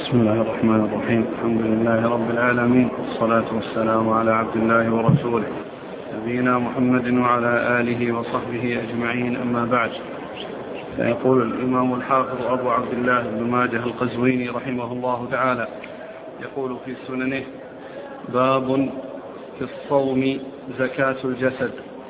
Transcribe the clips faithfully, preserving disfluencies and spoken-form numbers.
بسم الله الرحمن الرحيم. الحمد لله رب العالمين، والصلاة والسلام على عبد الله ورسوله نبينا محمد وعلى آله وصحبه أجمعين، أما بعد. فيقول الإمام الحافظ أبو عبد الله بن ماجه القزويني رحمه الله تعالى، يقول في سننه: باب في الصوم زكاة الجسد.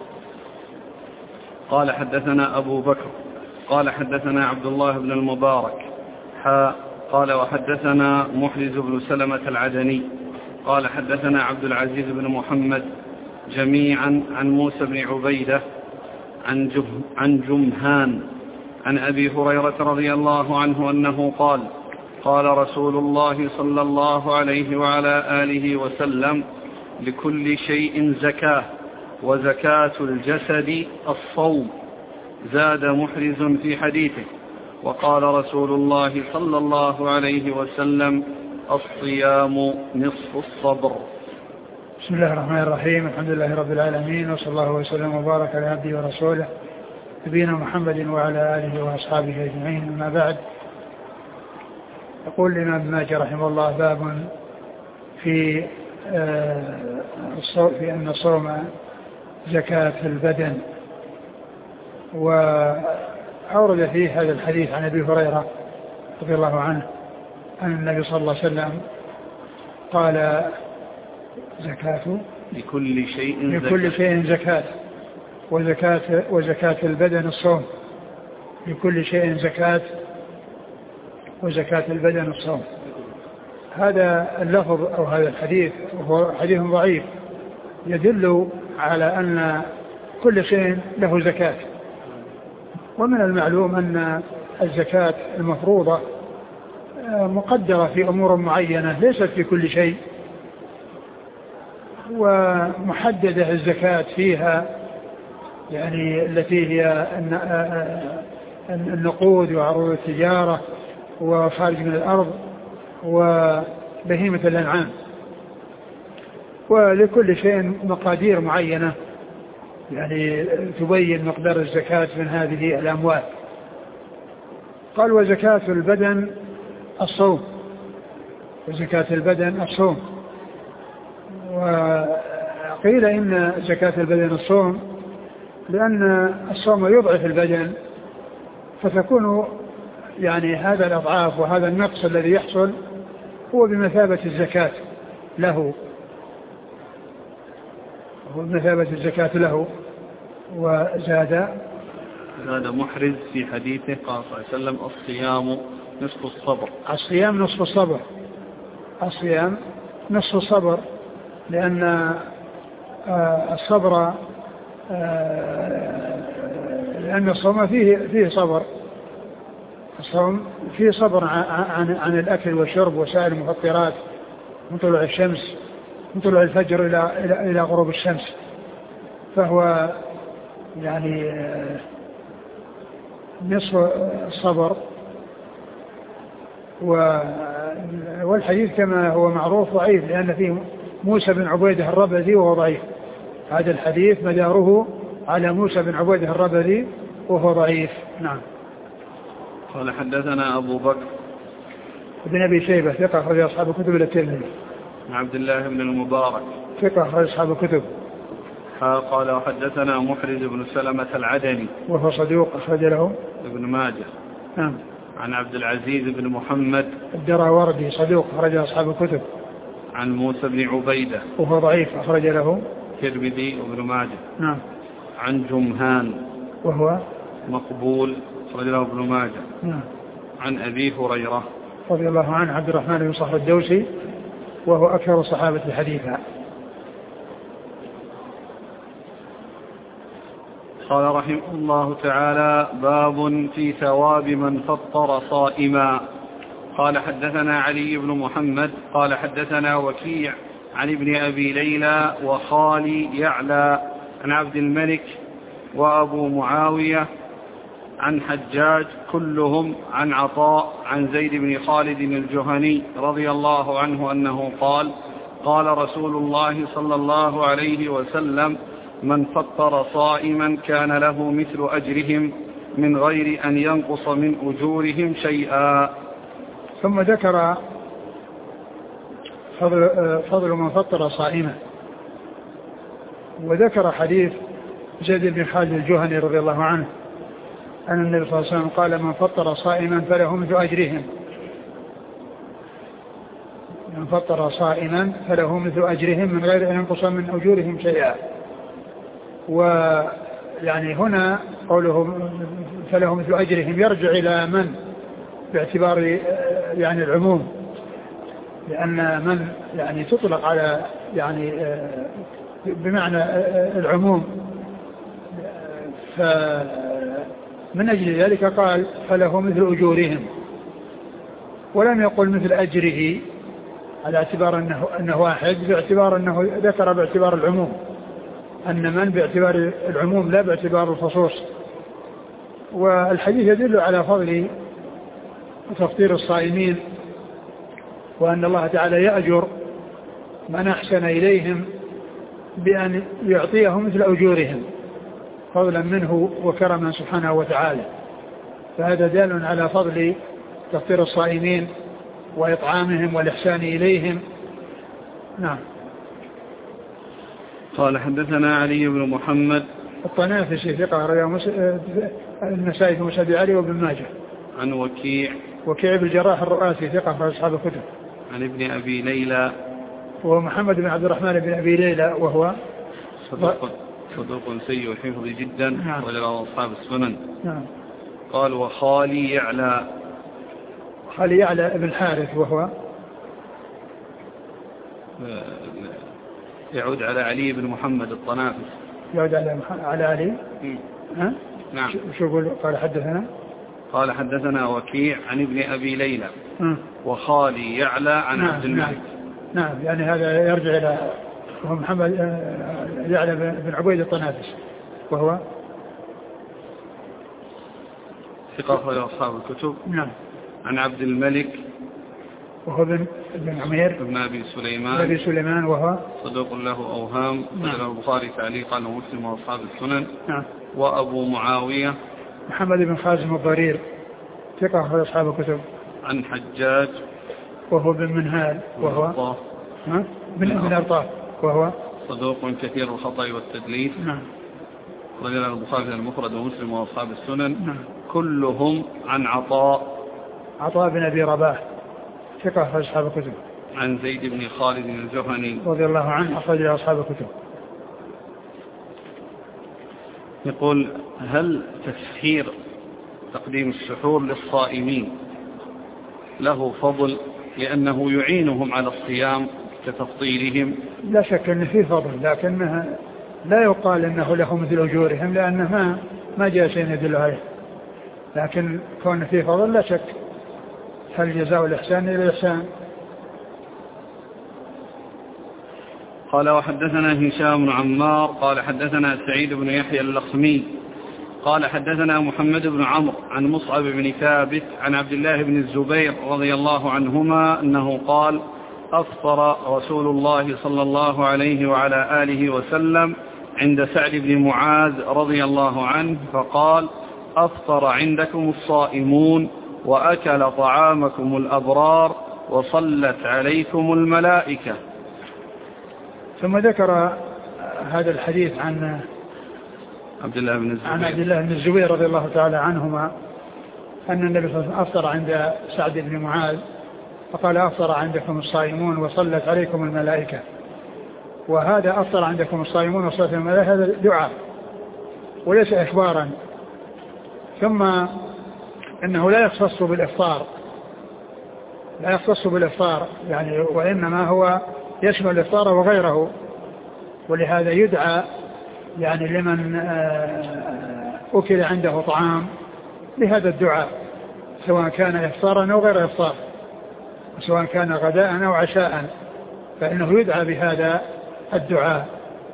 قال حدثنا أبو بكر قال حدثنا عبد الله بن المبارك حا قال وحدثنا محرز بن سلمة العدني قال حدثنا عبد العزيز بن محمد جميعا عن موسى بن عبيدة عن, عن جمهان عن أبي هريرة رضي الله عنه أنه قال: قال رسول الله صلى الله عليه وعلى آله وسلم: لكل شيء زكاة، وزكاة الجسد الصوم. زاد محرز في حديثه: وقال رسول الله صلى الله عليه وسلم: الصيام نصف الصبر. بسم الله الرحمن الرحيم. الحمد لله رب العالمين، وصلى الله وسلم وبارك على عبده ورسوله نبينا محمد وعلى آله وأصحابه أجمعين، أما بعد. يقول الإمام ابن ماجه رحمه الله: باب في في أن الصوم زكاة البدن. وأورد فيه هذا الحديث عن أبي هريرة رضي الله عنه أن النبي صلى الله عليه وسلم قال: زكاة لكل شيء لكل شيء زكاة، وزكاة وزكاة البدن الصوم. لكل شيء زكاة، وزكاة البدن الصوم. هذا اللفظ أو هذا الحديث وهو حديث ضعيف، يدل على أن كل شيء له زكاة. ومن المعلوم أن الزكاة المفروضة مقدرة في أمور معينة ليست في كل شيء، ومحددة الزكاة فيها، يعني التي هي النقود وعروض التجارة وخارج من الأرض وبهيمة الأنعام. ولكل شيء مقادير معينة يعني تبين مقدار الزكاة من هذه الأموال. قال: وزكاة البدن الصوم. وزكاة البدن الصوم. وقيل إن زكاة البدن الصوم لأن الصوم يضعف البدن، فتكون يعني هذا الأضعاف وهذا النقص الذي يحصل هو بمثابة الزكاة له هو بمثابة الزكاة له. وزاد زاد محرز في حديثه قال صلى الله عليه وسلم: الصيام نصف الصبر. الصيام نصف الصبر. الصيام نصف الصبر، لأن الصبر لأن الصوم فيه فيه صبر. الصوم فيه صبر عن عن الأكل والشرب وسائر المفطرات من طلوع الشمس من طلوع الفجر إلى إلى إلى غروب الشمس. فهو يعني نصف الصبر. والحديث كما هو معروف ضعيف، لأن فيه موسى بن عبيدة الربذي وهو ضعيف. هذا الحديث مداره على موسى بن عبيدة الربذي وهو ضعيف. نعم. قال حدثنا أبو بكر بن أبي شيبة ثقة أخرج أصحاب الكتب إلى الترمذي. عبد الله بن المبارك ثقة أخرج أصحاب الكتب. قال وحدثنا محرز بن سلمة العدني وهو صدوق أخرج له ابن ماجه. نعم. عن عبد العزيز بن محمد الدراوردي صدوق أخرج أصحاب الكتب. عن موسى بن عبيدة وهو ضعيف أخرج له الترمذي وابن ماجه. نعم. عن جمهان وهو مقبول أخرج له ابن ماجه. نعم. عن أبي هريرة رضي الله عنه عبد الرحمن بن صخر الدوسي، وهو أكثر الصحابة حديثا. قال رحمه الله تعالى: باب في ثواب من فطر صائما. قال حدثنا علي بن محمد قال حدثنا وكيع عن ابن أبي ليلى وخالي يعلى عن عبد الملك وأبو معاوية عن حجاج كلهم عن عطاء عن زيد بن خالد الجهني رضي الله عنه أنه قال: قال رسول الله صلى الله عليه وسلم: من فطر صائما كان له مثل أجرهم من غير أن ينقص من أجورهم شيئا. ثم ذكر فضل, فضل من فطر صائما. وذكر حديث زيد بن خالد الجهني رضي الله عنه أن النبي صلى الله عليه وسلم قال من فطر صائما فله مثل أجرهم من فطر صائما فله مثل أجرهم من غير أن ينقص من أجورهم شيئا. ويعني هنا قوله فله مثل أجرهم يرجع إلى من باعتبار يعني العموم، لأن من يعني تطلق على يعني بمعنى العموم، فمن أجل ذلك قال فله مثل أجورهم، ولم يقل مثل أجره على اعتبار أنه, أنه واحد، باعتبار أنه ذكر باعتبار العموم، أن من باعتبار العموم لا باعتبار الخصوص. والحديث يدل على فضل تفطير الصائمين، وأن الله تعالى يأجر من أحسن إليهم بأن يعطيهم مثل أجورهم فضلا منه وكرما سبحانه وتعالى. فهذا دال على فضل تفطير الصائمين وإطعامهم والإحسان إليهم. نعم. قال حدثنا علي بن محمد الطنافسي ثقة رواه النسائي في مسند علي وابن ماجه. عن وكيع وكيع بن الجراح الرؤاسي ثقة في أصحاب الكتب. عن ابن أبي ليلى وهو محمد بن عبد الرحمن بن أبي ليلى وهو صدوق صدوق سيء الحفظ جدا. نعم. وله أصحاب السنن. نعم. قال وخالي يعلى خالي يعلى ابن الحارث وهو يعود على علي بن محمد الطنافس. يعود على على علي. ها؟ نعم. شو يقول؟ قال حدثنا قال حدثنا وكيع عن ابن أبي ليلى م. وخالي يعلى عن نعم. عبد الملك. نعم. نعم يعني هذا يرجع إلى وهو محمد يعلى بن عبيد الطنافس وهو ثقة في أصحاب الكتب. نعم. عن عبد الملك وهو بن بن عمير ابن أبي سليمان أبي سليمان وهو صدوق له أوهام. نعم. له البخاري تعليقا ومسلم وأصحاب السنن. نعم. وأبو معاوية محمد بن خازم الضرير ثقة في أصحاب الكتب. عن حجاج وهو بن منهال وهو ها بن ابن أرطاة وهو صدوق كثير الخطأ والتدليس. نعم. رجل البخاري المفرد ومسلم وأصحاب السنن. نعم. كلهم عن عطاء عطاء بن أبي رباح ثقة في أصحاب الكتب. عن زيد بن خالد الجهني رضي الله عنه أخرج أصحاب الكتب. يقول هل تسحير تقديم السحور للصائمين له فضل لأنه يعينهم على الصيام كتفطيرهم؟ لا شك أن فيه فضل، لكنها لا يقال أنه له مثل أجورهم لأنه ما ما جاء شيء يدل عليه، لكن كون فيه فضل لا شك. هل جزاء الإحسان إلى الإحسان. قال وحدثنا هشام بن عمار قال حدثنا سعيد بن يحيى اللخمي قال حدثنا محمد بن عمرو عن مصعب بن ثابت عن عبد الله بن الزبير رضي الله عنهما أنه قال أفطر رسول الله صلى الله عليه وعلى آله وسلم عند سعد بن معاذ رضي الله عنه فقال أفطر عندكم الصائمون وأكل طعامكم الأبرار وصلت عليكم الملائكة. ثم ذكر هذا الحديث عن عبد الله بن الزبير عن عبد الله بن الزبير رضي الله تعالى عنهما أن النبي صلى الله عليه وسلم أفطر عند سعد بن معاذ فقال أفطر عندكم الصائمون وصلت عليكم الملائكة. وهذا أفطر عندكم الصائمون وصلت عليكم الملائكة هذا دعاء وليس إخبارا. ثم إنه لا يختص بالإفطار لا يختص بالإفطار يعني وإنما هو يشمل الإفطار وغيره، ولهذا يدعى يعني لمن أكل عنده طعام بهذا الدعاء سواء كان إفطارا أو غير إفطار، سواء كان غداء أو عشاء، فإنه يدعى بهذا الدعاء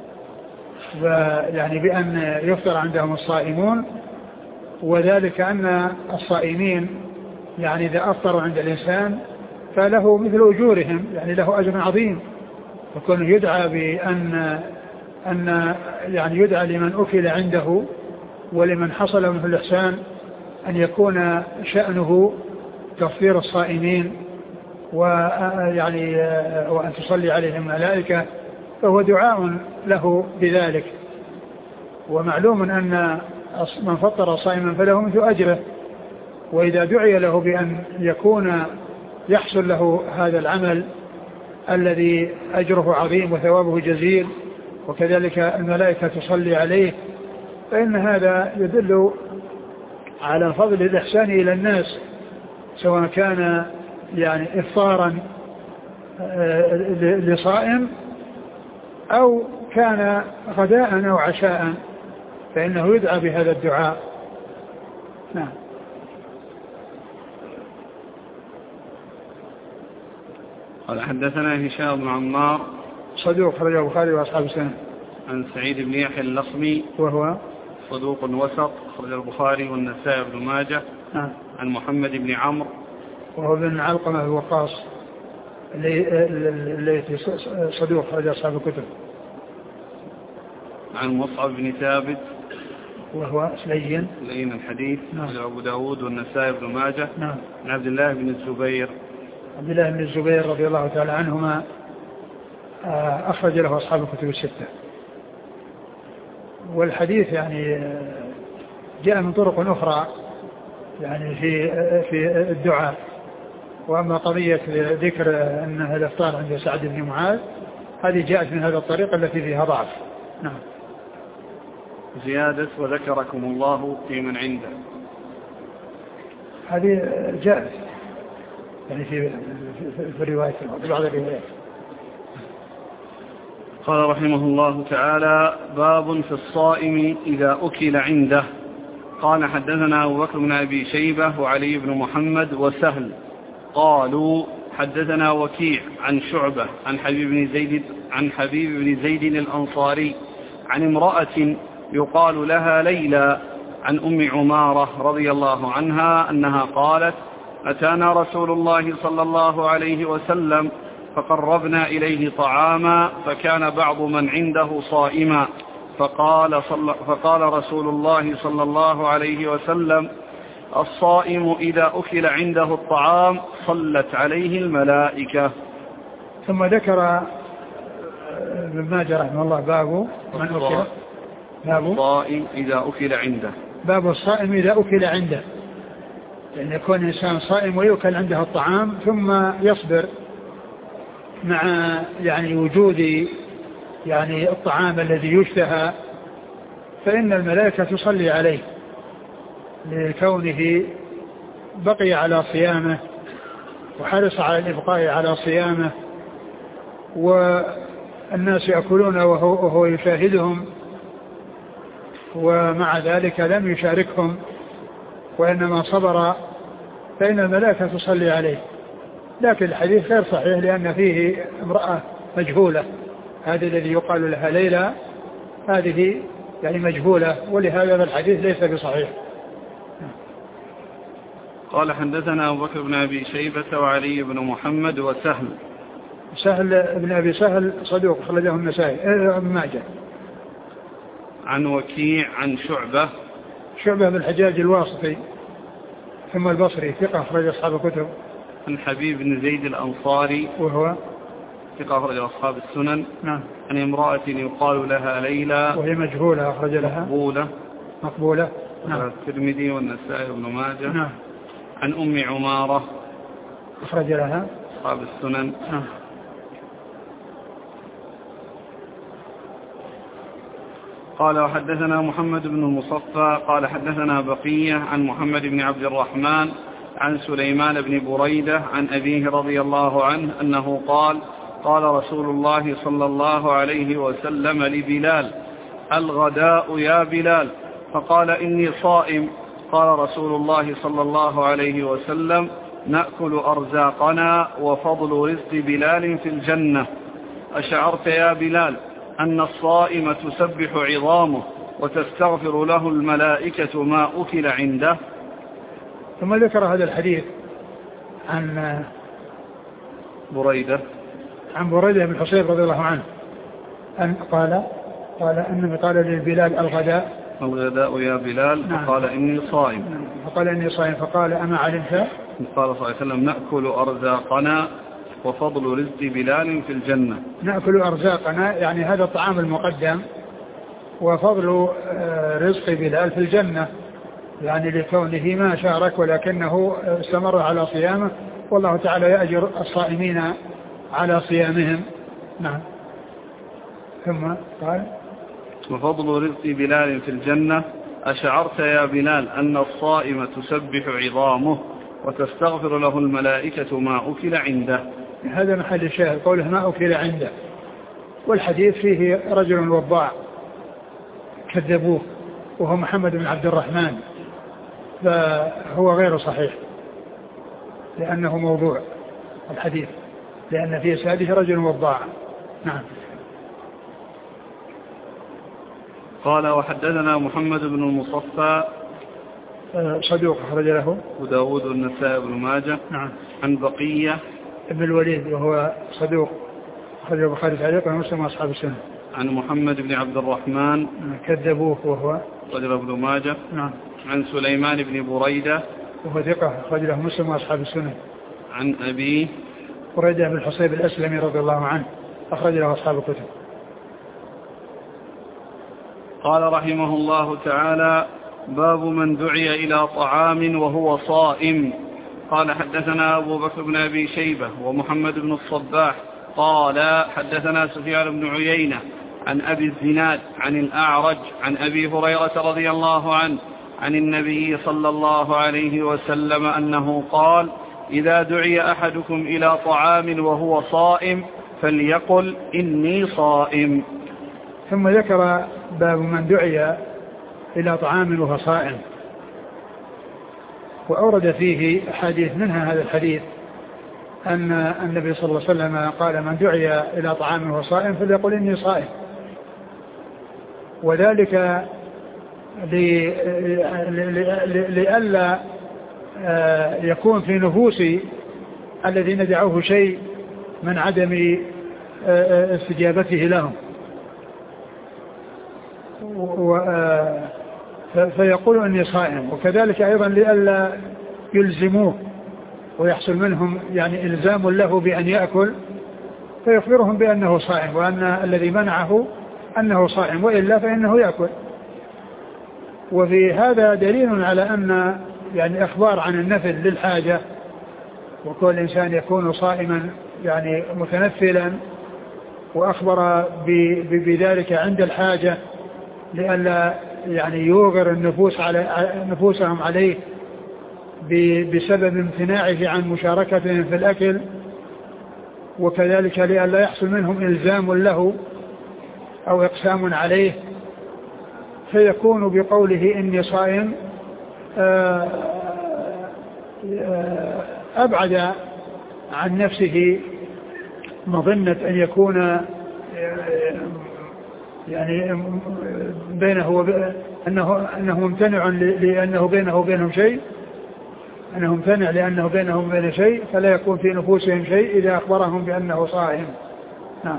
يعني بأن يفطر عندهم الصائمون. وذلك أن الصائمين يعني إذا أفطروا عند الإنسان فله مثل أجورهم يعني له أجر عظيم، فكون يدعى بأن أن يعني يدعى لمن أكل عنده ولمن حصل منه الإحسان أن يكون شأنه تفطير الصائمين ويعني وأن تصلي عليه الملائكة، فهو دعاء له بذلك. ومعلوم أن من فطر صائما فله مثل أجره، وإذا دعي له بأن يكون يحصل له هذا العمل الذي أجره عظيم وثوابه جزيل، وكذلك الملائكة تصلي عليه، فإن هذا يدل على فضل الإحسان إلى الناس، سواء كان يعني إفطارا لصائم أو كان غداء أو عشاء، فإنه يدعى بهذا الدعاء. نعم. قال حدثنا هشام بن عمار صدوق خرج البخاري وأصحاب السنن. عن سعيد بن يحيى اللخمي وهو صدوق وسط خرج البخاري والنسائي بن ماجه. نعم. عن محمد بن عمرو وهو بن علقمة الوقاص اللي صدوق خرج أصحاب الكتب. عن مصعب بن ثابت وهو لين لين الحديث. نعم. أبو داود والنسائي بن ماجه. نعم. عن عبد الله بن الزبير عبد الله بن الزبير رضي الله تعالى عنهما أخرج له أصحاب الكتب الستة. والحديث يعني جاء من طرق أخرى يعني في في الدعاء. وأما قضية ذكر أن الإفطار عند سعد بن معاذ هذه جاءت من هذا الطريق التي فيها ضعف. نعم. زيادة وذكركم الله في من عنده، هذه جاءت يعني في في الرواية في بعض الروايات. قال رحمه الله تعالى: باب في الصائم إذا أكل عنده. قال حدثنا أبو بكر بن أبي شيبة وعلي بن محمد وسهل قالوا حدثنا وكيع عن شعبة عن حبيب بن زيد عن حبيب بن زيد الأنصاري عن امرأة يقال لها ليلى عن أم عمارة رضي الله عنها أنها قالت: أتانا رسول الله صلى الله عليه وسلم فقربنا إليه طعاما فكان بعض من عنده صائما، فقال, صل فقال رسول الله صلى الله عليه وسلم: الصائم إذا أكل عنده الطعام صلت عليه الملائكة. ثم ذكر ابن ماجه رحمه الله باب من أكل باب الصائم إذا أكل عنده باب الصائم إذا أكل عنده، لأن يكون إنسان صائم ويؤكل عنده الطعام ثم يصبر مع يعني وجود يعني الطعام الذي يشتهى، فإن الملائكة تصلي عليه لكونه بقي على صيامه وحرص على الإبقاء على صيامه، والناس يأكلون وهو, وهو يشاهدهم، ومع ذلك لم يشاركهم وإنما صبر، فإن الملائكة تصلي عليه. لكن الحديث غير صحيح لأن فيه امرأة مجهولة، هذه الذي يقال لها ليلى هذه يعني مجهولة، ولهذا الحديث ليس بصحيح. قال حدثنا أبو بكر بن أبي شيبة وعلي بن محمد وسهل سهل بن أبي سهل صدوق أخرجه النسائي ابن ماجه. عن وكيع عن شعبة شعبة بن الحجاج الواسطي ثم البصري ثقة أخرج أصحاب الكتب. عن حبيب بن زيد الأنصاري وهو ثقة أخرج أصحاب السنن. نعم. عن امرأة يقال لها ليلى وهي مجهولة أخرج لها مقبولة مقبولة نعم. الترمذي والنسائي بن ماجه. نعم. عن أم عمارة أخرج لها أصحاب السنن. نعم. قال وحدثنا محمد بن المصفى قال حدثنا بقية عن محمد بن عبد الرحمن عن سليمان بن بريدة عن أبيه رضي الله عنه أنه قال: قال رسول الله صلى الله عليه وسلم لبلال: الغداء يا بلال، فقال: إني صائم. قال رسول الله صلى الله عليه وسلم: نأكل أرزاقنا وفضل رزق بلال في الجنة. أشعرت يا بلال أن الصائم تسبح عظامه وتستغفر له الملائكة ما أكل عنده؟ ثم ذكر هذا الحديث عن بريدة عن بريدة بن حصير رضي الله عنه أن قال قال أنه قال للبلال: الغداء الغداء يا بلال. نعم. فقال: إني صائم. فقال: إني صائم. فقال: أما علمت قال صلى الله عليه وسلم نأكل أرزاقنا وفضل رزق بلال في الجنة. نأكل أرزاقنا يعني هذا الطعام المقدم، وفضل رزق بلال في الجنة يعني لكونه ما شارك ولكنه استمر على صيامه، والله تعالى يأجر الصائمين على صيامهم. نعم. ثم قال وفضل رزق بلال في الجنة أشعرت يا بلال أن الصائم تسبح عظامه وتستغفر له الملائكة ما أكل عنده. هذا محل الشاهد قوله ما أكل عنده، والحديث فيه رجل وضاع كذبوه وهو محمد بن عبد الرحمن، فهو غير صحيح لأنه موضوع الحديث، لأن في ساده رجل وضاع. نعم. قال وحدثنا محمد بن المصفى صدوق أخرج له وداود والنسائي بن ماجه. نعم. عن بقية ابن الوليد وهو صدوق أخرج البخاري تعليقا ومسلم وأصحاب السنة. عن محمد بن عبد الرحمن كذبوه وهو رجل ابن ماجه. نعم. عن سليمان بن بريدة وهو ثقة أخرج له مسلم وأصحاب السنة. عن أبيه بريدة بن الحصيب الأسلمي رضي الله عنه أخرج له أصحاب الكتب. قال رحمه الله تعالى باب من دعي إلى طعام وهو صائم. قال حدثنا أبو بكر بن أبي شيبة ومحمد بن الصباح قال حدثنا سفيان بن عيينة عن أبي الزناد عن الأعرج عن أبي هريرة رضي الله عنه عن النبي صلى الله عليه وسلم أنه قال إذا دعي أحدكم إلى طعام وهو صائم فليقل إني صائم. ثم ذكر باب من دعي إلى طعام وهو صائم، وأورد فيه حديث منها هذا الحديث أن النبي صلى الله عليه وسلم قال من دعي إلى طعام وهو صائم فليقل إني صائم، وذلك لئلا يكون في نفوس الذين دعوه شيء من عدم استجابته لهم، فيقول إني صائم، وكذلك أيضا لئلا يلزموه ويحصل منهم يعني إلزام له بأن يأكل فيخبرهم بأنه صائم وأن الذي منعه أنه صائم وإلا فإنه يأكل. وفي هذا دليل على أن يعني أخبار عن النفل للحاجة، وكل إنسان يكون صائما يعني متنفلا، وأخبر بذلك عند الحاجة لئلا يعني يوغر النفوس على نفوسهم عليه بسبب امتناعه عن مشاركتهم في الأكل، وكذلك لئلا يحصل منهم إلزام له أو إقسام عليه، فيكون بقوله إني صائم أبعد عن نفسه مظنة أن يكون يعني بينه وبين أنه, أنه ممتنع لأنه بينه وبينهم شيء أنه ممتنع لأنه بينهم وبين شيء، فلا يكون في نفوسهم شيء إذا أخبرهم بأنه صائم. نعم.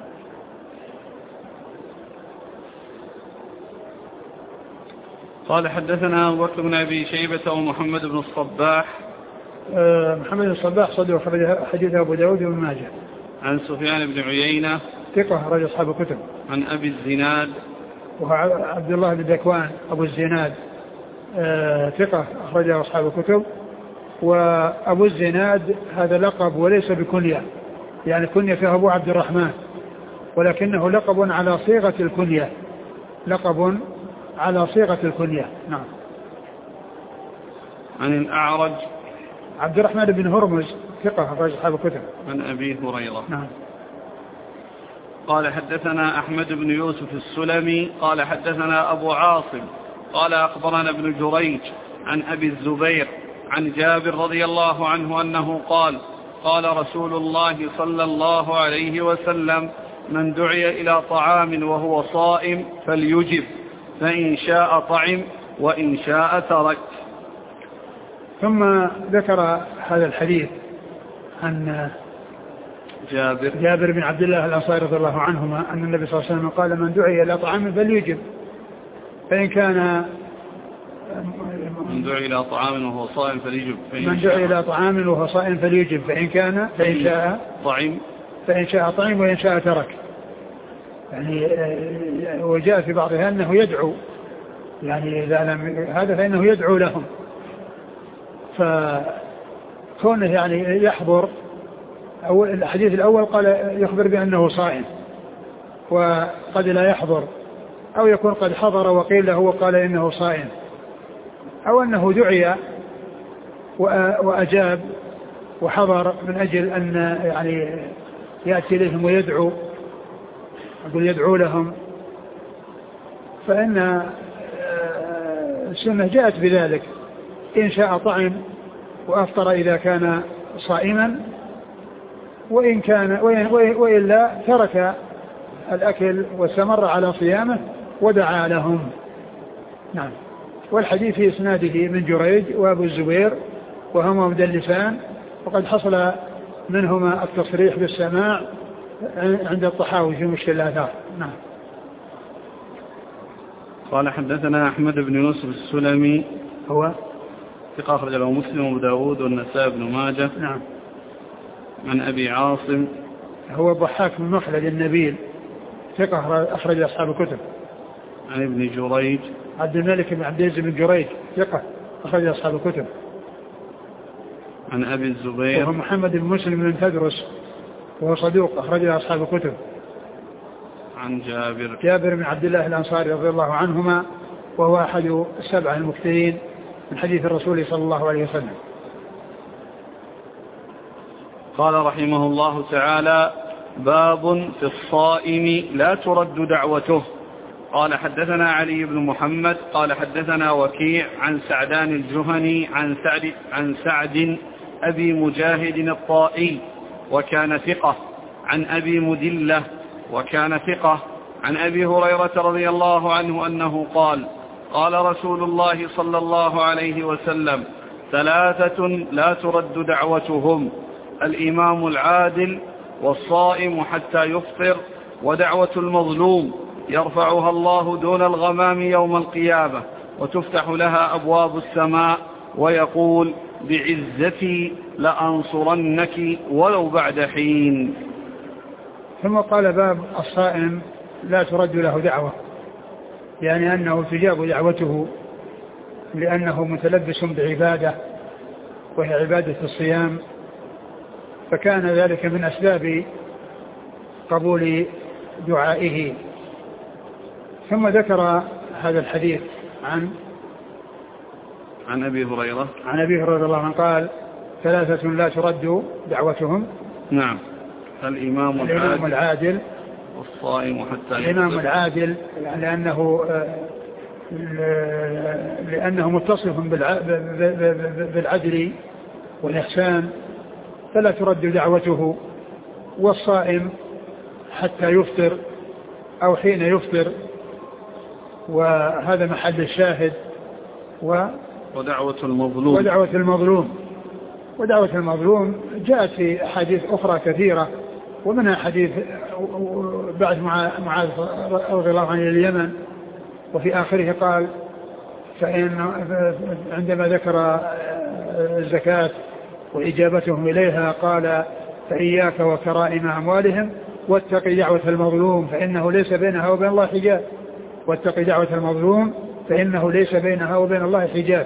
قال حدثنا أبو بكر بن أبي شيبة ومحمد بن الصباح. أه محمد بن الصباح صدوق حديث أبو داود وابن ماجه. عن سفيان بن عيينة ثقة رجل أصحاب الكتب. عن أبي الزناد وهو عبد الله بن ذكوان أبو الزناد أه ثقة أخرجه أصحاب الكتب. وأبو الزناد هذا لقب وليس بكنية، يعني كنية أبو عبد الرحمن، ولكنه لقب على صيغة الكنية، لقب على صيغة الكنية. نعم. عن الأعرج عبد الرحمن بن هرمز ثقة أخرج أصحاب الكتب. عن أبي هريرة. نعم. قال حدثنا أحمد بن يوسف السلمي قال حدثنا أبو عاصم قال أخبرنا ابن جريج عن أبي الزبير عن جابر رضي الله عنه أنه قال قال رسول الله صلى الله عليه وسلم من دعي إلى طعام وهو صائم فليجب، فإن شاء طعم وإن شاء ترك. ثم ذكر هذا الحديث عن جابر جابر بن عبد الله الأنصاري رضي الله عنهما أن النبي صلى الله عليه وسلم قال من دعي إلى طعام فليجب، فإن كان من دعي إلى طعام وهو صائم فليجب من دعي إلى طعام وهو صائم فليجب فإن كان فإن شاء طعم فإن شاء طعم وإن شاء ترك. يعني وجاء في بعضها أنه يدعو، يعني إذا لم هذا فإنه يدعو لهم، فكونه يعني يحضر. أو الحديث الأول قال يخبر بأنه صائم وقد لا يحضر، أو يكون قد حضر وقيل له وقال إنه صائم، أو أنه دعي وأجاب وحضر من أجل أن يعني يأتي إليهم ويدعو، أقول يدعو لهم، فإن السنة جاءت بذلك. إن شاء طعم وأفطر إذا كان صائما، وإن كان وإلا ترك الأكل واستمر على صيامه ودعا لهم. نعم. والحديث في إسناده من جريج وأبو الزبير وهما مدلسان، وقد حصل منهما التصريح بالسماع عند الطحاوي في مشكل الآثار. نعم. قال حدثنا أحمد بن يوسف السلمي هو ثقة أخرج له مسلم وأبو داود والنسائي بن ماجه. نعم. عن أبي عاصم هو ضحاك بن مخلد النبيل ثقة أخرج أصحاب الكتب. عن ابن جريج عبد الملك بن عبد العزيز بن جريج ثقة أخرج أصحاب الكتب. عن أبي الزبير وهو محمد بن مسلم بن تدرس وهو صدوق أخرج أصحاب الكتب. عن جابر جابر بن عبد الله الأنصاري رضي الله عنهما، وهو أحد السبعة المكثرين من حديث الرسول صلى الله عليه وسلم. قال رحمه الله تعالى: باب في الصائم لا ترد دعوته. قال حدثنا علي بن محمد قال حدثنا وكيع عن سعدان الجهني عن سعد, عن سعد أبي مجاهد الطائي وكان ثقة، عن أبي مدلة وكان ثقة، عن أبي هريرة رضي الله عنه أنه قال: قال رسول الله صلى الله عليه وسلم: ثلاثة لا ترد دعوتهم: الإمام العادل، والصائم حتى يفطر، ودعوة المظلوم يرفعها الله دون الغمام يوم القيامة، وتفتح لها أبواب السماء، ويقول: بعزتي لأنصرنك ولو بعد حين. ثم قال: باب الصائم لا ترد له دعوة، يعني أنه تجاب دعوته لأنه متلبس بعبادة وهي عبادة الصيام، فكان ذلك من أسباب قبول دعائه. ثم ذكر هذا الحديث عن عن أبي هريرة عن أبي هريرة رضي الله عنه قال: ثلاثة لا ترد دعوتهم. نعم. الإمام العادل, الإمام العادل والصائم حتى الإمام العادل لأنه لأنه متصف بالعدل والإحسان فلا ترد دعوته، والصائم حتى يفطر أو حين يفطر، وهذا محل الشاهد. و ودعوة المظلوم ودعوة المظلوم ودعوة المظلوم جاءت في حديث أخرى كثيرة، ومنها حديث بعد معاذ رضي الله عنه اليمن، وفي آخره قال: فإن عندما ذكر الزكاة وإجابتهم إليها قال: فإياك وكرائم أموالهم واتق دعوة المظلوم فإنه ليس بينها وبين الله حجاب واتق دعوة المظلوم فإنه ليس بينها وبين الله حجاب.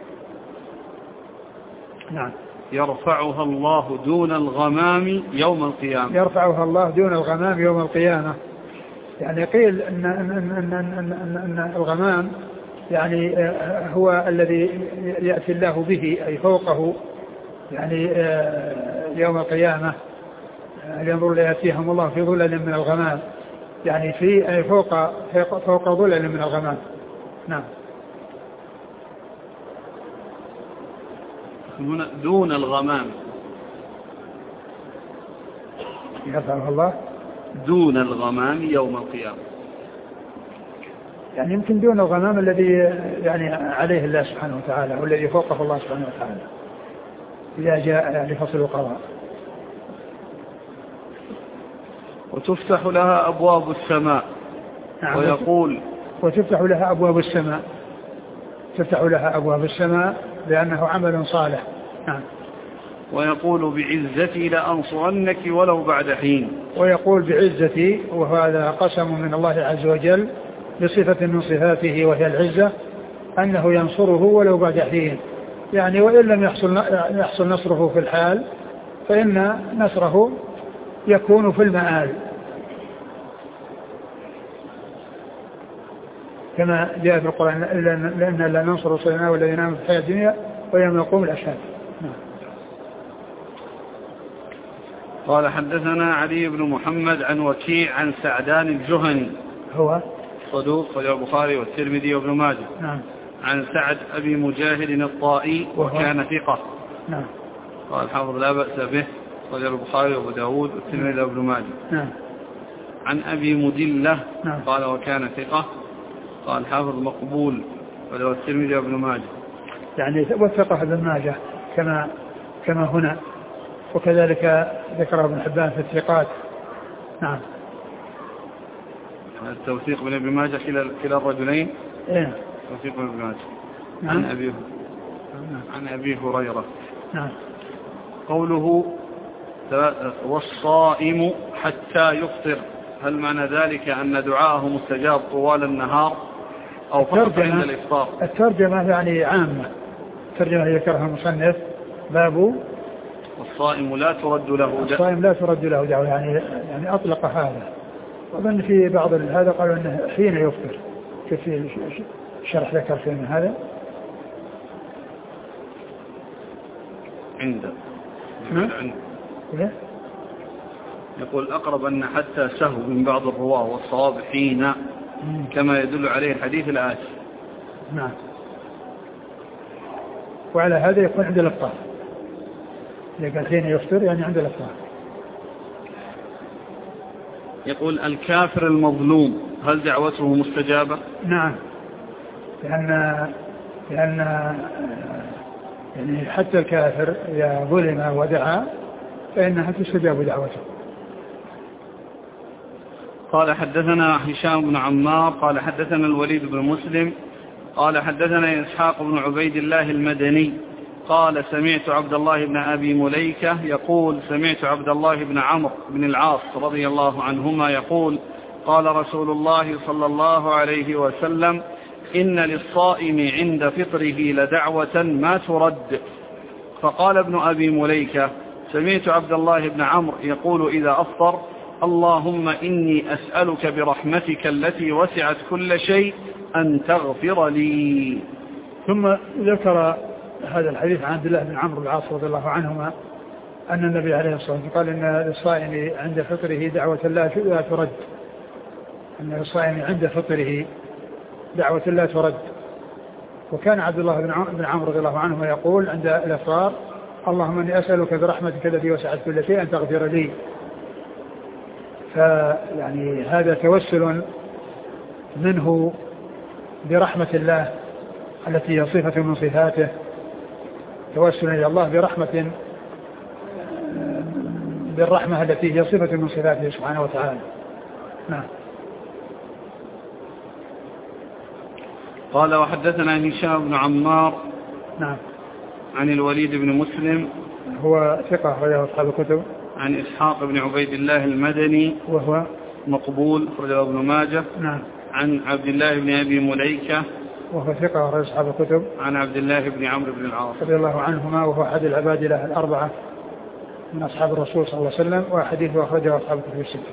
نعم. يرفعها الله دون الغمام يوم القيامة. يرفعها الله دون الغمام يوم القيامة. يعني قيل أن, أن, أن, أن, أن, أن الغمام يعني هو الذي يأتي الله به أي فوقه، يعني يوم القيامة ينظر ليأتيهم الله في ظلل من الغمام، يعني في أي فوق فوق ظلل من الغمام. نعم. هنا دون الغمام يرفعه الله دون الغمام يوم القيامة، يعني يمكن دون الغمام الذي يعني عليه الله سبحانه وتعالى والذي فوقه الله سبحانه وتعالى إذا جاء يعني فصل القضاء. وتفتح لها أبواب السماء. نعم. ويقول وتفتح لها أبواب السماء، تفتح لها أبواب السماء لأنه عمل صالح. نعم. ويقول بعزتي لأنصرنك ولو بعد حين. ويقول بعزتي، وهذا قسم من الله عز وجل بصفة من صفاته وهي العزة، أنه ينصره ولو بعد حين، يعني وإن لم يحصل, يحصل نصره في الحال فإن نصره يكون في المآل، كما جاء في القرآن لأن لا ننصر رسلنا والذين آمنوا في الحياة الدنيا ويوم يقوم الأشهاد. قال حدثنا علي بن محمد عن وكيع عن سعدان الجهني هو صدوق صحيح البخاري والترمذي وابن ماجه. نعم. عن سعد أبي مجاهد الطائي وكان ثقة. نعم. قال الحافظ لا بأس به صحيح البخاري وابو داود والترمذي وابن ماجه. نعم. عن أبي مدلة. نعم. قال وكان ثقة. قال الحافظ مقبول والترمذي وابن ماجه، يعني وثقه ابن ماجه كما كما هنا، وكذلك ذكره ابن حبان في الثقات. نعم. التوثيق من ابن ماجه كلا كلا الرجلين. ايه توثيق من ابن ماجه. نعم. عن أبي عن أبي هريرة. نعم. قوله والصائم حتى يفطر، هل معنى ذلك أن دعاءه مستجاب طوال النهار أو فقط عند الإفطار؟ الترجمة يعني عامة، الترجمة ذكرها المصنف باب والصائم لا ترد له دعوة. الصائم لا ترد له دعوة، يعني يعني أطلق هذا. وظن في بعض هذا قالوا أنه حين يفطر، كيف شرح ذكر في هذا عنده عند يقول أقرب أن حتى سهو من بعض الرواه والصواب حين كما يدل عليه الحديث الآتي. نعم. وعلى هذا يكون عند الإفطار، إذا قال حين يفطر يعني عند الإفطار. يقول الكافر المظلوم هل دعوته مستجابة؟ نعم، لأن لأن يعني حتى الكافر إذا ظلم ودعا فإنها تستجاب دعوته. قال حدثنا هشام بن عمار قال حدثنا الوليد بن مسلم قال حدثنا إسحاق بن عبيد الله المدني قال سمعت عبد الله بن أبي مليكة يقول سمعت عبد الله بن عمرو بن العاص رضي الله عنهما يقول قال رسول الله صلى الله عليه وسلم إن للصائم عند فطره لدعوة ما ترد. فقال ابن أبي مليكة سمعت عبد الله بن عمرو يقول إذا أفطر اللهم إني أسألك برحمتك التي وسعت كل شيء أن تغفر لي. ثم ذكر هذا الحديث عن عبد الله بن عمرو العاص رضي الله عنهما أن النبي عليه الصلاة والسلام قال إن للصائم عند فطره دعوة لا ترد، أن للصائم عند فطره دعوة لا ترد. وكان عبد الله بن عمرو رضي الله عنهما يقول عند الإفطار اللهم إني أسألك برحمتك التي وسعت كل شيء أن تغفر لي. فيعني هذا توسل منه برحمة الله التي هي صفة من صفاته، توسل إلى الله برحمة بالرحمة التي هي صفة من صفاته سبحانه وتعالى. نعم. قال وحدثنا هشام بن عمار نعم عن الوليد بن مسلم هو ثقة أخرجه أصحاب الكتب. عن إسحاق بن عبيد الله المدني وهو مقبول أخرجه ابن ماجه. نعم. عن عبد الله بن أبي مليكة وهو ثقة أخرجه أصحاب الكتب. عن عبد الله بن عمرو بن العاص رضي الله عنهما وهو أحد العباد له الأربعة من أصحاب الرسول صلى الله عليه وسلم، وحديثه أخرجه أصحاب الكتب الستة.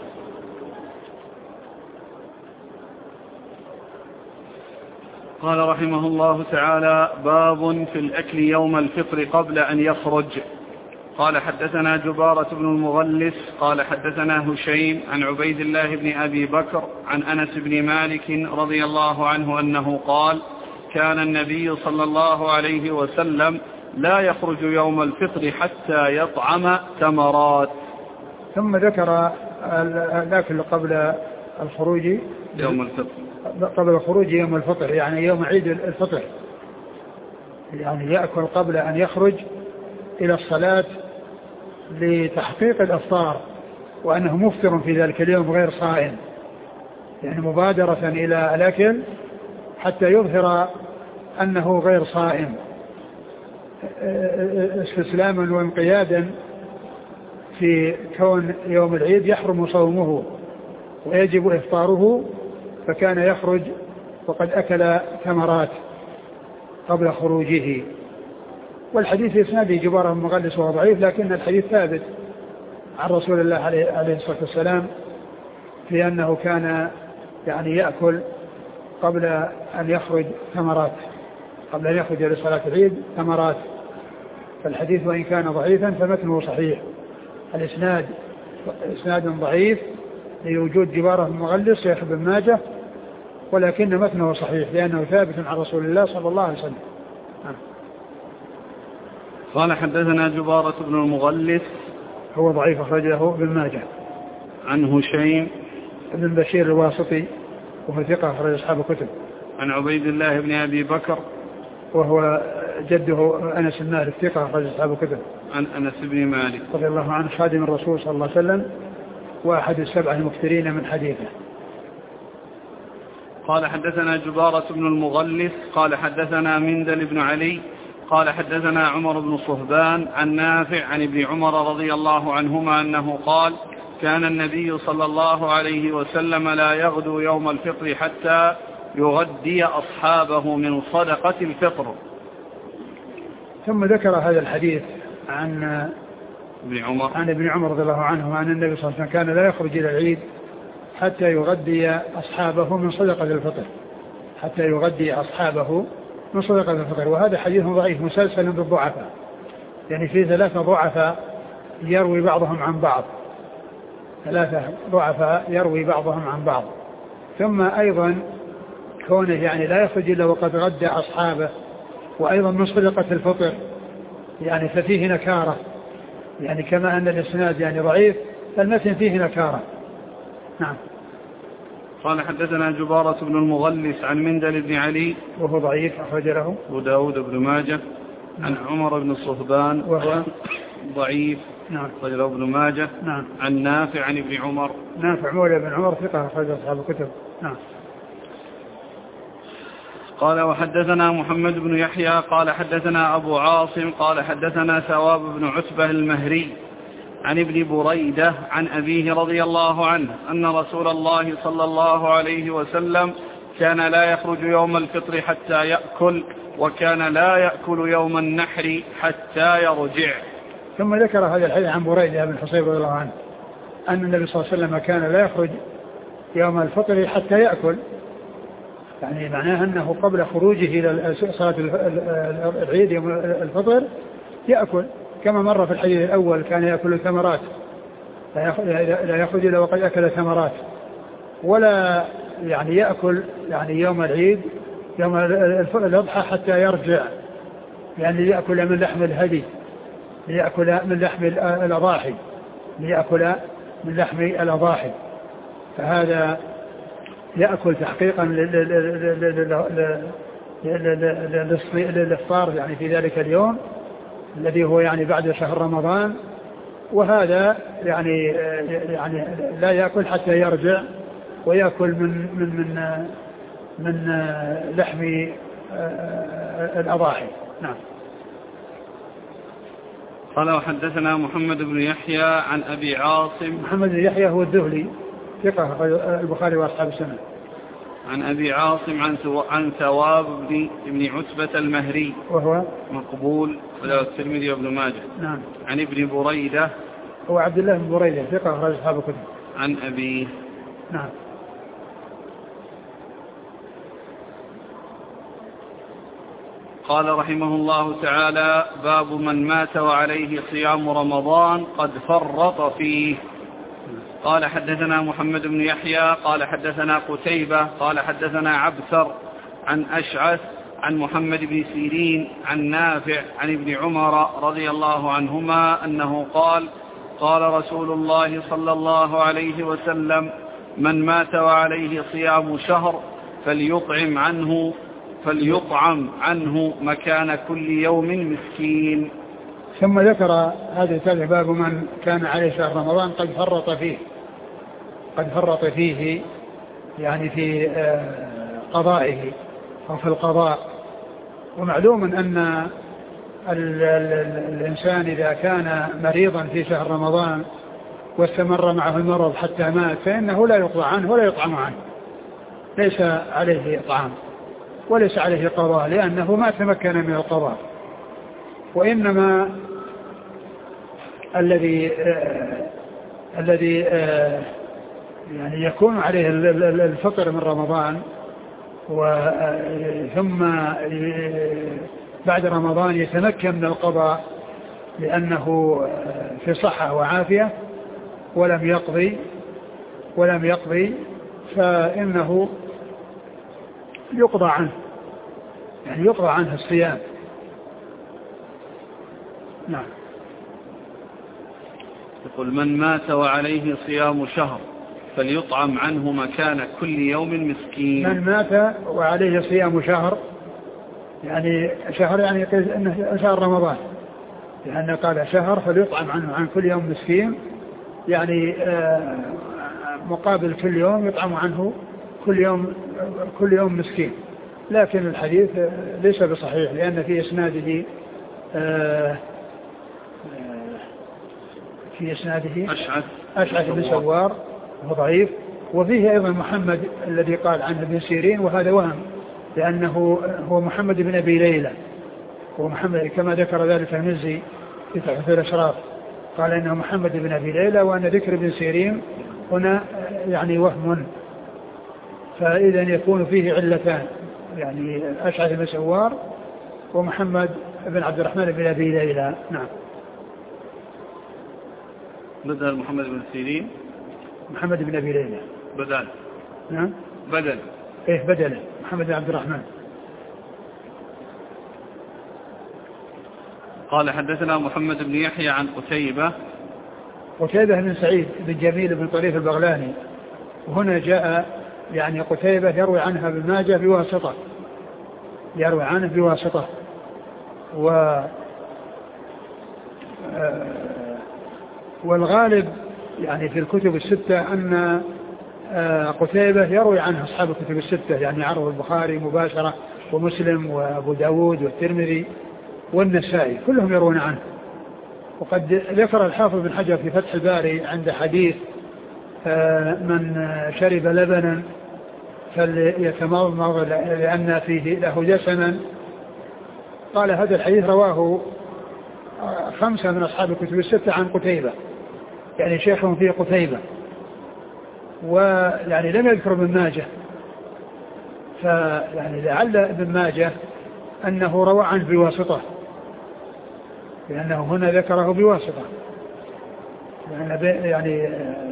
قال رحمه الله تعالى باب في الأكل يوم الفطر قبل أن يخرج. قال حدثنا جبارة بن المغلس قال حدثنا هشيم عن عبيد الله بن أبي بكر عن أنس بن مالك رضي الله عنه أنه قال كان النبي صلى الله عليه وسلم لا يخرج يوم الفطر حتى يطعم تمرات. ثم ذكر الأكل قبل الخروج يوم الفطر قبل الخروج يوم الفطر، يعني يوم عيد الفطر، يعني يأكل قبل أن يخرج إلى الصلاة لتحقيق الإفطار، وأنه مفطر في ذلك اليوم غير صائم، يعني مبادرة إلى الأكل حتى يظهر أنه غير صائم استسلاما وانقيادا في كون يوم العيد يحرم صومه ويجب إفطاره، فكان يخرج وقد أكل ثمرات قبل خروجه. والحديث إسناده جبارة مغلس وهو ضعيف، لكن الحديث ثابت عن رسول الله عليه الصلاة والسلام في أنه كان يعني يأكل قبل أن يخرج ثمرات، قبل أن يخرج لصلاة العيد ثمرات. فالحديث وإن كان ضعيفا فمتنه صحيح. الإسناد إسناد ضعيف لوجود جبارة المغلس شيخ ابن ماجه، ولكن متنه صحيح لأنه ثابت عن رسول الله صلى الله عليه وسلم. قال حدثنا جبارة بن المغلس هو ضعيف أخرجه ابن ماجه. عن هشيم ابن بشير الواسطي وهو ثقة أخرج أصحاب الكتب. عن عبيد الله بن أبي بكر وهو جده أنس بن مالك ثقة أخرج أصحاب الكتب. عن أنس بن مالك رضي الله عنه خادم الرسول صلى الله عليه وسلم وأحد السبعة المكثرين من حديثه. قال حدثنا جبارة بن المغلس قال حدثنا مندل بن علي قال حدثنا عمر بن صهبان عن نافع عن ابن عمر رضي الله عنهما أنه قال كان النبي صلى الله عليه وسلم لا يغدو يوم الفطر حتى يغدي أصحابه من صدقة الفطر. ثم ذكر هذا الحديث عن ابن عمر عن ابن عمر رضي الله عنه أن النبي صلى الله عليه وسلم كان لا يخرج إلى العيد حتى يغدي أصحابه من صدقة الفطر، حتى يغدي أصحابه من صدقة الفطر. وهذا حديث ضعيف مسلسل بالضعفاء، يعني في ثلاثة ضعفاء يروي بعضهم عن بعض، ثلاثة ضعفاء يروي بعضهم عن بعض. ثم أيضا كونه يعني لا يخرج إلا وقد غدى أصحابه، وأيضا من صدقة الفطر، يعني ففيه نكارة، يعني كما أن الإسناد يعني ضعيف فالمتن فيه نكارة. نعم. قال حدثنا جبارة بن المغلس عن مندل بن علي وهو ضعيف أخرج له أبو داود بن ماجه. عن عمر بن صهبان وهو ضعيف نعم أخرج له ابن ماجه. نعم. عن نافع عن ابن عمر نافع مولى بن عمر ثقة أخرج أصحاب الكتب. نعم. قال وحدثنا محمد بن يحيى قال حدثنا أبو عاصم قال حدثنا ثواب بن عتبة المهري عن ابن بريدة عن أبيه رضي الله عنه أن رسول الله صلى الله عليه وسلم كان لا يخرج يوم الفطر حتى يأكل، وكان لا يأكل يوم النحر حتى يرجع. ثم ذكر هذا الحديث عن بريدة بن حصيب رضي الله عنه أن النبي صلى الله عليه وسلم كان لا يخرج يوم الفطر حتى يأكل، يعني معناه أنه قبل خروجه إلى صلاة العيد يوم الفطر يأكل، كما مر في الحديث الأول كان يأكل الثمرات، لا يخرج إلا وقد أكل ثمرات، ولا يعني يأكل يعني يوم العيد يوم الأضحى حتى يرجع، يعني يأكل من لحم الهدي، ليأكل من لحم الأضاحي، ليأكل من لحم الأضاحي. فهذا يأكل تحقيقا للإفطار يعني في ذلك اليوم الذي هو يعني بعد شهر رمضان، وهذا يعني يعني لا يأكل حتى يرجع ويأكل من من من من لحم الأضاحي. نعم. قال وحدثنا محمد بن يحيى عن أبي عاصم. محمد بن يحيى هو الذهلي ثقة البخاري وأصحاب السنة. عن أبي عاصم عن عن ثواب بن ابن عتبة المهري وهو مقبول وله الترمذي وابن ماجه. نعم. عن ابن بريدة هو عبد الله بن بريدة ثقة أخرج أصحاب الكتب. عن أبيه. نعم. قال رحمه الله تعالى باب من مات وعليه صيام رمضان قد فرط فيه. قال حدثنا محمد بن يحيى قال حدثنا قتيبة قال حدثنا عبثر عن أشعث عن محمد بن سيرين عن نافع عن ابن عمر رضي الله عنهما أنه قال قال رسول الله صلى الله عليه وسلم من مات وعليه صيام شهر فليطعم عنه فليطعم عنه مكان كل يوم مسكين. ثم ذكر هذا التابع باب من كان عليه شهر رمضان قد فرط فيه، قد فرط فيه يعني في قضائه أو في القضاء، ومعلوم أن ال ال الإنسان إذا كان مريضا في شهر رمضان واستمر معه المرض حتى مات فإنه لا يقضى عنه ولا يطعم عنه، ليس عليه إطعام وليس عليه قضاء لأنه ما تمكن من القضاء. وإنما الذي آه الذي آه يعني يكون عليه الفطر من رمضان ثم بعد رمضان يتمكن من القضاء لأنه في صحة وعافية ولم يقضي ولم يقضي فإنه يقضى عنه، يعني يقضى عنه الصيام. نعم. يقول: من مات وعليه صيام شهر فليطعم عنه مكان كل يوم مسكين. من مات وعليه صيام شهر، يعني شهر يعني شهر رمضان، لأنه قال شهر فليطعم عنه عن كل يوم مسكين، يعني مقابل كل يوم يطعم عنه كل يوم كل يوم مسكين. لكن الحديث ليس بصحيح لأن في إسناده في إسناده أشعث أشعث بن سوار وضعيف، وفيه أيضا محمد الذي قال عنه ابن سيرين، وهذا وهم لأنه هو محمد بن أبي ليلى، ومحمد كما ذكر ذلك المزي في تحفة الأشراف قال إنه محمد بن أبي ليلى، وأن ذكر ابن سيرين هنا يعني وهم، فإذا يكون فيه علتان، يعني أشعث بن سوار ومحمد بن عبد الرحمن بن أبي ليلى. نعم. بدل محمد بن سيرين محمد بن أبي ليلى بدل. نعم بدل إيه بدل محمد بن عبد الرحمن. قال: حدثنا محمد بن يحيى عن قتيبة قتيبة بن سعيد بن جميل بن طريف البغلاني، وهنا جاء يعني قتيبة يروي عنها ابن ماجه بواسطة، يروي عنه بواسطة، و والغالب يعني في الكتب الستة أن قتيبة يروي عنه أصحاب الكتب الستة، يعني عرض البخاري مباشرة ومسلم وأبو داود والترمذي والنسائي كلهم يروون عنه. وقد ذكر الحافظ بن حجر في فتح الباري عند حديث من شرب لبنا فليتمضمض لأن فيه له دسما، قال هذا الحديث رواه خمسة من أصحاب الكتب الستة عن قتيبة، يعني شيخهم فيه قتيبة، ويعني لم يذكر ابن ماجه، فيعني لعل ابن ماجه أنه روى عنه بواسطة، لأنه هنا ذكره بواسطة، يعني, يعني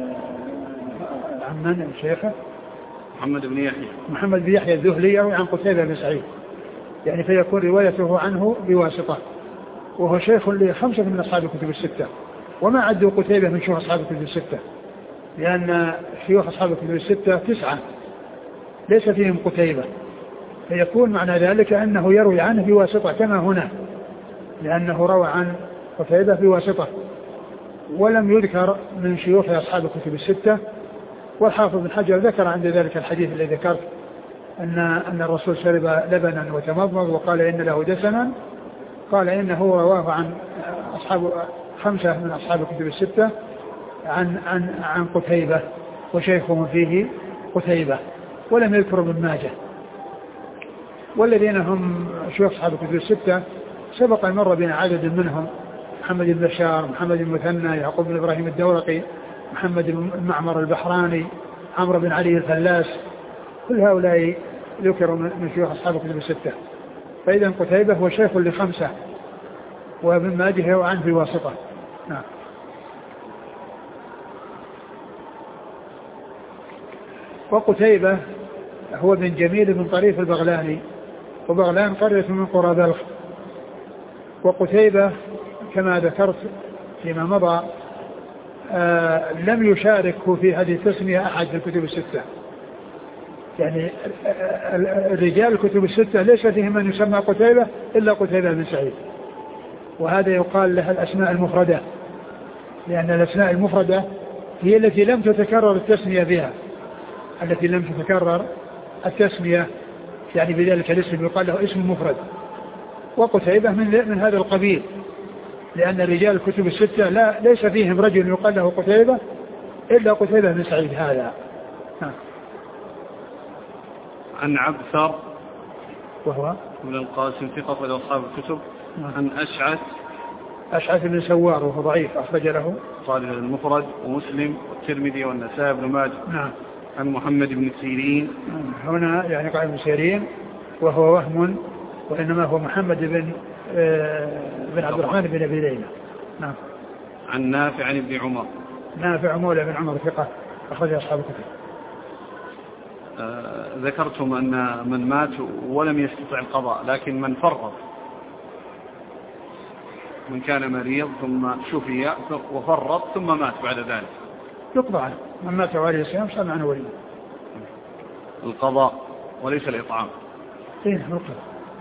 عن من الشيخة محمد بن يحيى محمد بن يحيى الذهلي يروي عن قتيبة بن سعيد، يعني فيكون روايته عنه بواسطة، وهو شيخ لخمسة من أصحاب الكتب الستة، وما عدوا قتيبة من شيوخ أصحاب الكتب الستة، لأن شيوخ أصحاب الكتب الستة تسعة ليس فيهم قتيبة، فيكون معنى ذلك أنه يروي عنه بواسطة كما هنا، لأنه روى عن قتيبة بواسطة ولم يذكر من شيوخ أصحاب الكتب الستة. والحافظ بن حجر ذكر عند ذلك الحديث الذي ذكرت أن أن الرسول شرب لبنا وتمضمض وقال إن له دسما، قال إنه رواه عن أصحاب خمسة من أصحاب الكتب الستة عن عن عن قتيبة وشيخهم فيه قتيبة، ولم يذكر ابن ماجه. والذين هم شيوخ أصحاب الكتب الستة سبق أن مر بنا عدد منهم: محمد بن بشار، محمد بن مثنى، يعقوب بن إبراهيم الدورقي، محمد بن معمر البحراني، عمرو بن علي الفلاس، كل هؤلاء ذكروا من شيوخ أصحاب الكتب الستة. فإذا قتيبة هو شيخ لخمسة، وابن ماجه هو عنه بواسطة. نعم. وقتيبة هو بن جميل بن طريف البغلاني، وبغلان قرية من قرى بلخ. وقتيبة كما ذكرت فيما مضى آه لم يشاركه في هذه التسمية أحد في الكتب الستة، يعني الرجال الكتب الستة ليس فيهم من يسمى قتيبة إلا قتيبة بن سعيد، وهذا يقال لها الأسماء المفردة، لأن الأسماء المفردة هي التي لم تتكرر التسمية بها، التي لم تتكرر التسمية يعني بذلك الاسم يقال له اسم مفرد. وقتيبة من من هذا القبيل، لأن رجال الكتب الستة لا ليس فيهم رجل يقال له قتيبة إلا قتيبة بن سعيد هذا. ها. عن عبثر وهو من القاسم ثقة في أصحاب الكتب. عن أشعث أشعث بن سوار وهو ضعيف أخرج له صالح المفرد ومسلم والترمذي والنسائي بن ماجه. نعم. عن محمد بن سيرين. هنا يعني قال بن سيرين وهو وهم، وإنما هو محمد بن آه بن عبد الرحمن بن أبي ليلى. نعم. عن نافع عن ابن عمر. نافع مولى بن عمر ثقة أخرج أصحاب الكتب. آه ذكرتم أن من مات ولم يستطع القضاء، لكن من فرط، من كان مريض ثم شفي وفرط ثم مات بعد ذلك يقضى عنه، من مات وعليه الصيام صام عنه وليه. القضاء وليس الإطعام. إيه القضاء.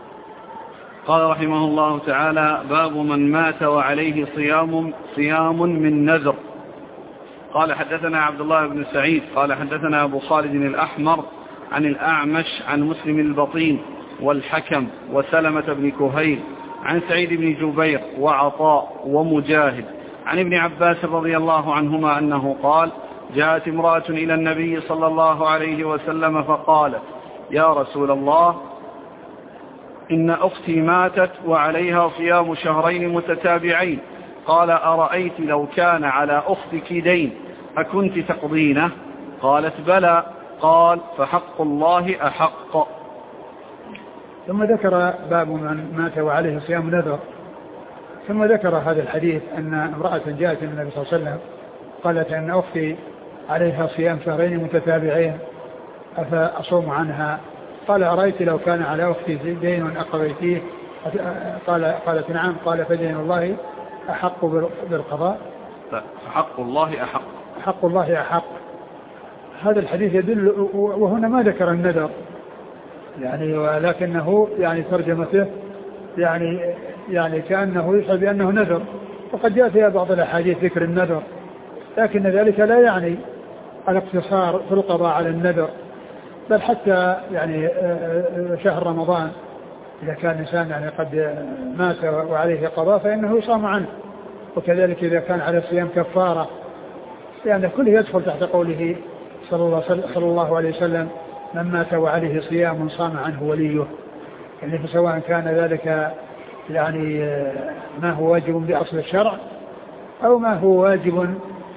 قال رحمه الله تعالى: باب من مات وعليه صيام صيام من نذر. قال حدثنا عبد الله بن سعيد قال حدثنا أبو خالد الأحمر عن الأعمش عن مسلم البطين والحكم وسلمة بن كهيل عن سعيد بن جبير وعطاء ومجاهد عن ابن عباس رضي الله عنهما أنه قال: جاءت امرأة إلى النبي صلى الله عليه وسلم فقالت: يا رسول الله، إن أختي ماتت وعليها صيام شهرين متتابعين. قال: أرأيت لو كان على أختك دين أكنت تقضينه؟ قالت: بلى. قال: فحق الله أحق. ثم ذكر باب من مات وعليه صيام نذر، ثم ذكر هذا الحديث أن امرأة جاءت من النبي صلى الله عليه وسلم قالت أن أختي عليها صيام شهرين متتابعين أفأصوم عنها؟ قال: أرأيت لو كان على أختي دين أقضيتيه؟ قال قالت: نعم. قال: فدين الله أحق بالقضاء. فحق الله أحق. حق الله أحق. هذا الحديث يدل، وهنا ما ذكر النذر يعني، ولكنه يعني ترجمته يعني يعني كأنه يشعر بأنه نذر، وقد جاء في بعض الأحاديث ذكر النذر، لكن ذلك لا يعني الاقتصار في القضاء على النذر، بل حتى يعني شهر رمضان إذا كان الإنسان يعني قد مات وعليه قضاء فإنه يصام عنه، وكذلك إذا كان على الصيام كفارة، يعني كله يدخل تحت قوله صلى الله عليه وسلم: من مات وعليه صيام صام عنه وليه. يعني فسواء كان ذلك يعني ما هو واجب بأصل الشرع أو ما هو واجب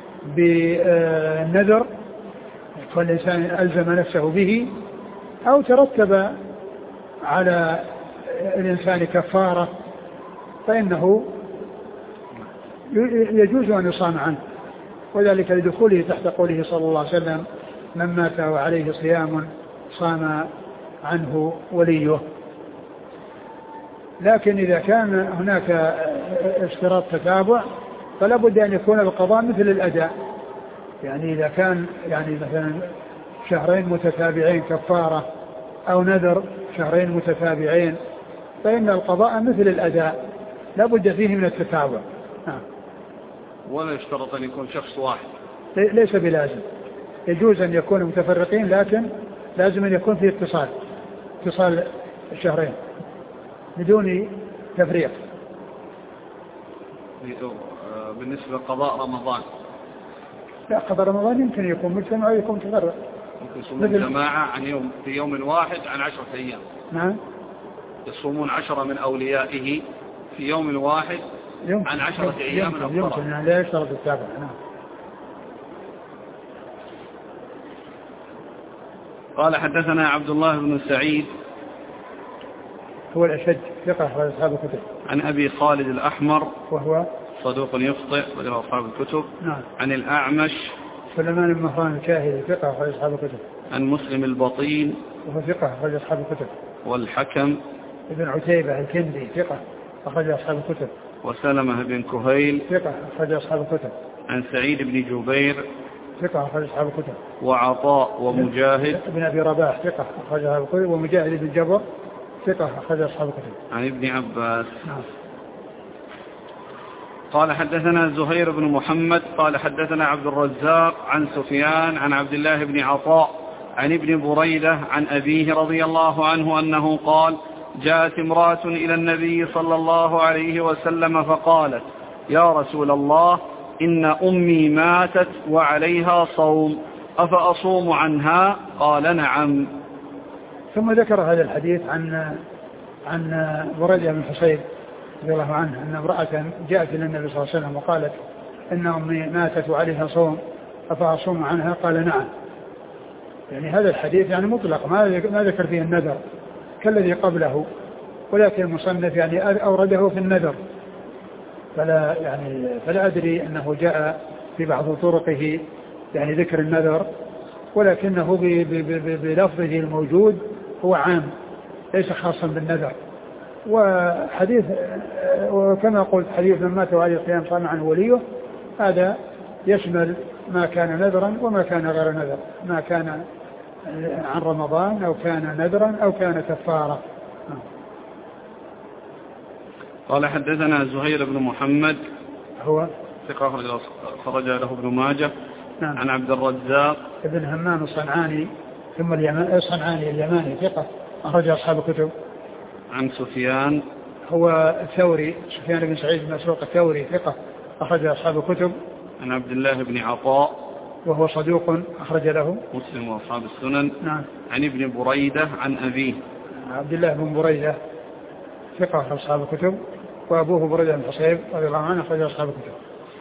بالنذر فالإنسان ألزم نفسه به، أو ترتب على الإنسان كفارة، فإنه يجوز أن يصام عنه، وذلك لدخوله تحت قوله صلى الله عليه وسلم: من مات وعليه صيام صام عنه وليه. لكن إذا كان هناك اشتراط تتابع فلا بد أن يكون القضاء مثل الأداء، يعني إذا كان يعني مثلا شهرين متتابعين كفارة أو نذر شهرين متتابعين فإن القضاء مثل الأداء لا بد فيه من التتابع. نعم. ولا يشترط أن يكون شخص واحد؟ ليس بلازم، يجوز أن يكونوا متفرقين، لكن لازم أن يكون فيه اتصال اتصال الشهرين بدون تفريق. بالنسبة لقضاء رمضان؟ لا، قضاء رمضان يمكن يكون مجتمع ويكون متفرق. ممكن يصومون جماعة عن يوم في يوم واحد عن عشرة أيام. نعم. يصومون عشرة من أوليائه في يوم واحد عن عشرة أيام من الأفطار. يمكن يعني لا يشترط التابع. نعم. قال حدثنا عبد الله بن سعيد هو الأشد ثقة أخرج أصحاب الكتب. عن أبي خالد الأحمر وهو صدوق يخطئ وله أصحاب الكتب. نعم. عن الأعمش سليمان بن مهران الكاهلي ثقة أخرج أصحاب الكتب. عن مسلم البطين وهو ثقة أخرج أصحاب الكتب. والحكم ابن عتيبة الكندي ثقة أخرج أصحاب الكتب. وسلمة بن كهيل ثقة أخرج أصحاب الكتب. عن سعيد بن جبير ثقة أخرج أصحاب الكتب. وعطاء ومجاهد ابن أبي رباح ثقة أخرج أصحاب الكتب. ومجاهد بن جبر ثقة أخرج أصحاب الكتب. عن ابن عباس. نعم. قال حدثنا زهير بن محمد قال حدثنا عبد الرزاق عن سفيان عن عبد الله بن عطاء عن ابن بريدة عن أبيه رضي الله عنه أنه قال: جاءت امرأة إلى النبي صلى الله عليه وسلم فقالت: يا رسول الله، إن أمي ماتت وعليها صوم، أفأصوم عنها؟ قال: نعم. ثم ذكر هذا الحديث عن عن بريدة بن حصيب رضي الله عنه أن امرأة جاءت إلى النبي صلى الله عليه وسلم وقالت: إن أمي ماتت وعليها صوم، أفأصوم عنها؟ قال: نعم. يعني هذا الحديث يعني مطلق، ما ذكر فيه النذر كالذي قبله، ولكن المصنف يعني أورده في النذر، فلا يعني فلا أدري أنه جاء في بعض طرقه يعني ذكر النذر، ولكنه بلفظه الموجود هو عام ليس خاصا بالنذر. وحديث وكما قلت حديث من مات وعليه صيام صام عنه وليه، هذا يشمل ما كان نذرا وما كان غير نذر، ما كان عن رمضان أو كان نذرا أو كان كفارة. قال: حدثنا زهير بن محمد هو ثقة خرج له ابن ماجه. نعم. عن عبد الرزاق ابن همام الصنعاني ثم الصنعاني اليماني ثقة أخرج أصحاب الكتب. عن سفيان هو الثوري، سفيان بن سعيد بن مسروق الثوري ثقة أخرج أصحاب الكتب. عن عبد الله بن عطاء وهو صدوق أخرج له مسلم وأصحاب السنن. نعم. عن ابن بريدة عن أبيه عبد الله بن بريدة ثقة أخرج أصحاب الكتب، وأبوه بريدة بن حصيب رضي الله عنه أخرج أصحاب الكتب.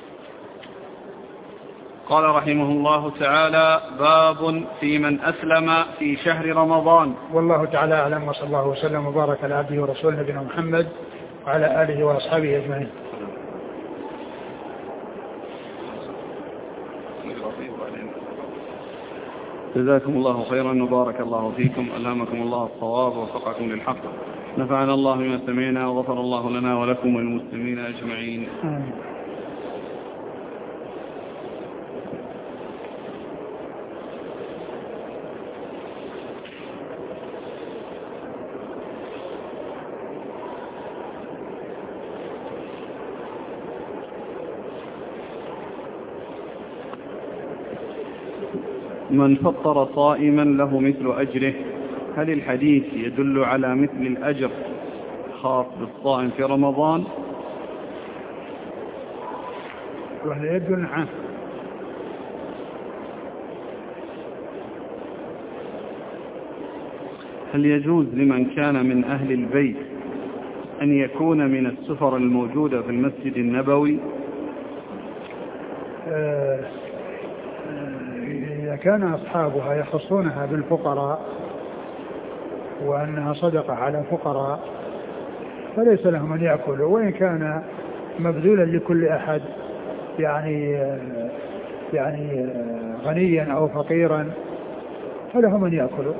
قال رحمه الله تعالى: باب في من أسلم في شهر رمضان. والله تعالى أعلم، وصلى الله وسلم وبارك على عبده ورسوله نبينا محمد وعلى آله وأصحابه أجمعين. جزاكم الله خيرا وبارك الله فيكم، ألهمكم الله الصواب ووفقكم للحق، نفعنا الله بما سمعنا وغفر الله لنا ولكم وللمسلمين أجمعين. آمين. من فطر صائما له مثل أجره. هل الحديث يدل على مثل الأجر خاص بالصائم في رمضان؟ وهذا يدل عنه. هل يجوز لمن كان من أهل البيت أن يكون من السفر الموجودة في المسجد النبوي؟ آه إذا كان أصحابها يخصونها بالفقراء وأنها صدقة على فقراء فليس لهم أن يأكلوا، وإن كان مبذولا لكل أحد يعني يعني غنيا أو فقيرا فلهم أن يأكلوا.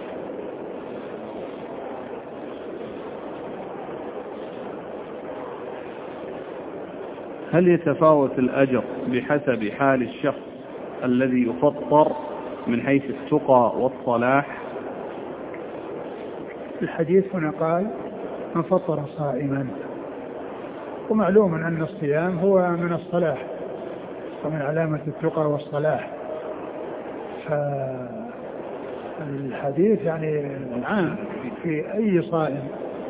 هل يتفاوت الأجر بحسب حال الشخص الذي يفطر من حيث التقى والصلاح؟ الحديث هنا قال: من فطر صائما، ومعلوم أن الصيام هو من الصلاح ومن علامة التقى والصلاح، فالحديث يعني عام في أي صائم.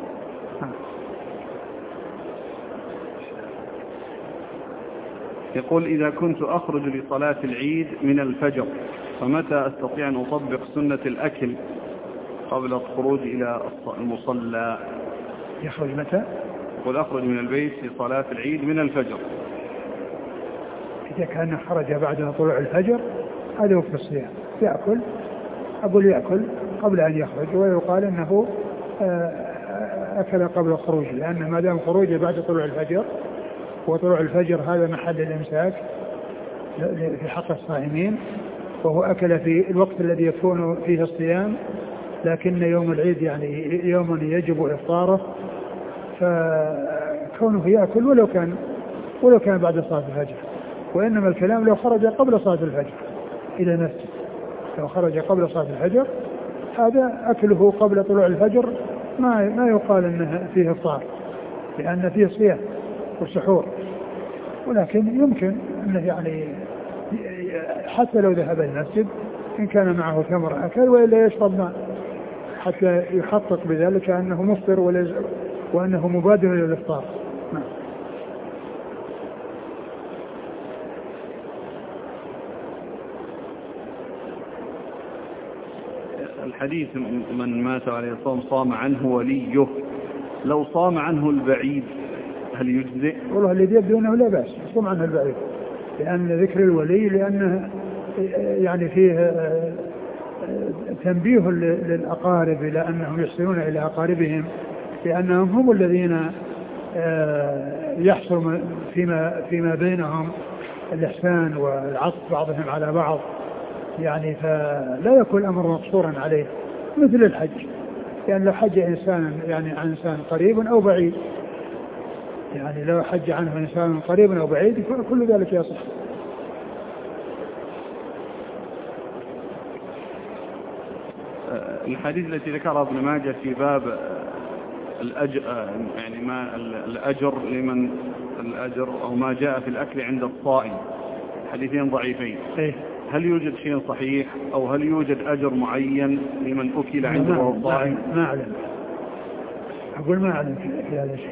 يقول: إذا كنت أخرج لصلاة العيد من الفجر فمتى أستطيع أن أطبق سنة الأكل قبل الخروج إلى المصلى؟ يخرج متى؟ يقول: أخرج من البيت لصلاة العيد من الفجر. إذا كان خرج بعد طلوع الفجر هذا هو في الصيام، يأكل، أقول يأكل قبل أن يخرج، ويقال أنه أكل قبل الخروج، لأن ما دام خروجه بعد طلوع الفجر، وطلوع الفجر هذا محل الإمساك في حق الصائمين، وهو أكل في الوقت الذي يكون فيه الصيام، لكن يوم العيد يعني يوم يجب إفطاره، فكونه يأكل ولو كان ولو كان بعد صلاة الفجر. وإنما الكلام لو خرج قبل صلاة الفجر إلى المسجد، لو خرج قبل صلاة الفجر هذا أكله قبل طلوع الفجر ما ما يقال أنه فيه إفطار، لأن فيه صيام والسحور، ولكن يمكن أنه يعني حتى لو ذهب إلى المسجد إن كان معه تمر أكل، وإلا يشرب ماء حتى يحقق بذلك أنه مفطر وأنه مبادر إلى الإفطار. نعم. الحديث من مات عليه الصوم صام عنه وليه، لو صام عنه البعيد هل يجزئ؟ والله الذي يبدو أنه لا بأس صام عنه البعيد، لأن ذكر الولي لأنه يعني فيه تنبيه للأقارب إلى أنهم يحسنون إلى أقاربهم، لأنهم هم الذين يحصل فيما فيما بينهم الإحسان والعطف بعضهم على بعض، يعني فلا يكون الأمر مقصورا عليه مثل الحج، لأن لو حج إنسان يعني عن إنسان قريب أو بعيد، يعني لو حج عنه إنسان قريب أو بعيد كل ذلك يصح. الحديث التي ذكرها ابن ماجه في باب الأجر، يعني ما الأجر لمن الأجر أو ما جاء في الأكل عند الصائم، حديثين ضعيفين، إيه؟ هل يوجد شيء صحيح أو هل يوجد أجر معين لمن أكل عنده وهو صائم؟ ما أعلم، أقول ما أعلم في هذا الشيء.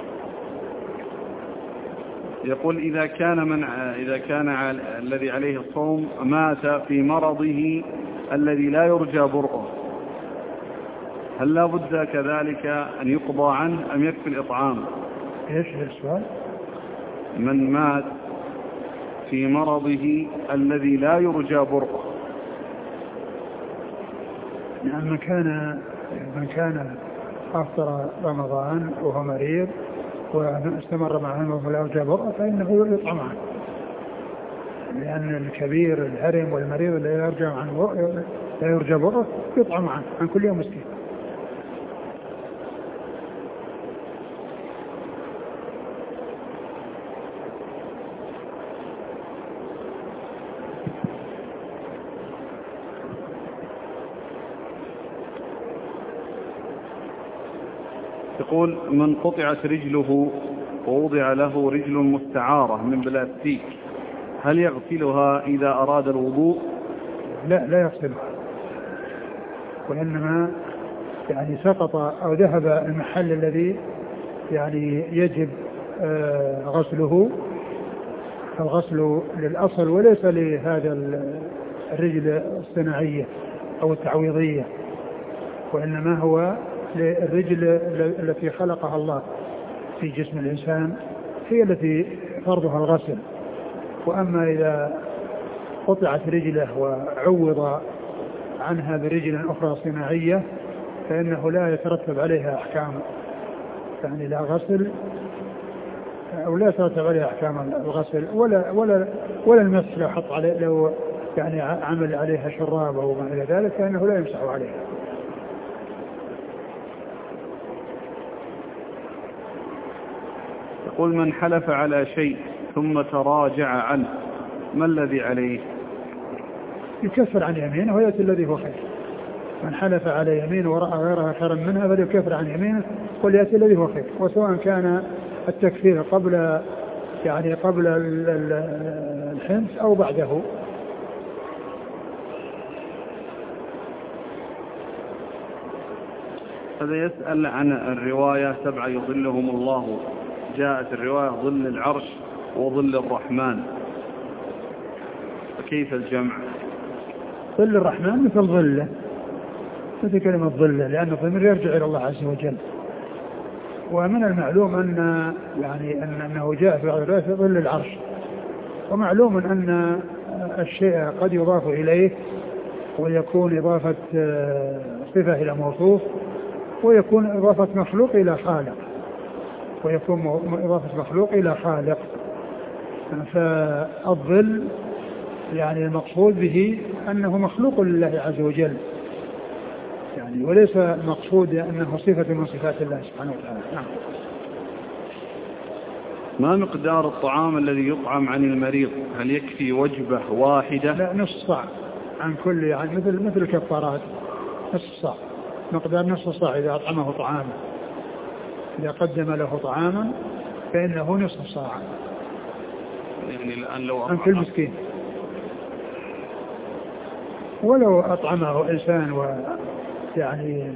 يقول إذا كان من إذا كان الذي عليه الصوم مات في مرضه الذي لا يرجى برؤه، هل لا بد كذلك أن يقضى عنه أم يكفي الإطعام؟ إيش السؤال؟ من مات في مرضه الذي لا يرجى برؤه، يعني من كان من كان أفطر رمضان وهو مريض واستمر معه ولا يرجى برؤه فإنه يطعم عنه، لأن الكبير الهرم والمريض الذي لا يرجى عنه لا يرجى برؤه يطعم عنه عن كل يوم مسكين. يقول من قطعت رجله ووضع له رجل مستعارة من بلاستيك هل يغسلها إذا أراد الوضوء؟ لا لا يغسلها، وإنما يعني سقط أو ذهب المحل الذي يعني يجب غسله، الغسل للأصل وليس لهذا الرجل الصناعية أو التعويضية، وإنما هو للرجل التي خلقها الله في جسم الإنسان هي التي فرضها الغسل. وأما إذا قطعت رجله وعوض عنها برجل أخرى صناعية فإنه لا يترتب عليها أحكام، يعني لا غسل أو لا يترتب عليها أحكام الغسل ولا ولا ولا المسح لو حط عليه لو يعني عمل عليها شراب أو ما إلى ذلك فإنه لا يمسح عليها. يقول من حلف على شيء ثم تراجع عنه ما الذي عليه؟ يكفر عن يمينه ويأتي الذي هو خير. من حلف على يمين ورأى غيرها خيرا منها فليكفر عن يمينه وليأتي الذي هو خير، وسواء كان التكفير قبل يعني قبل الحنث أو بعده. هذا يسأل عن الرواية سبعة يظلهم الله، جاءت الرواية ظل العرش وظل الرحمن، فكيف الجمع؟ ظل الرحمن مثل ظله، مثل كلمة ظله، لأن الضمير يرجع إلى الله عز وجل. ومن المعلوم أن يعني أن أنه جاء في بعض الروايات ظل العرش، ومعلوم أن الشيء قد يضاف إليه ويكون إضافة صفة إلى موصوف، ويكون إضافة مخلوق إلى خالق، ويكون إضافة مخلوق إلى خالق. فالظل يعني المقصود به أنه مخلوق لله عز وجل، يعني وليس مقصود أنه صفة من صفات الله سبحانه وتعالى. نعم. ما مقدار الطعام الذي يطعم عن المريض؟ هل يكفي وجبة واحدة؟ لا، نصف صاع عن كل، يعني مثل مثل الكفارات، نصف صاع، مقدار نصف صاع إذا أطعمه طعاما، إذا قدم له طعاما فإنه نصف صاع يعني الآن لو عن كل مسكين. ولو أطعمه إنسان و يعني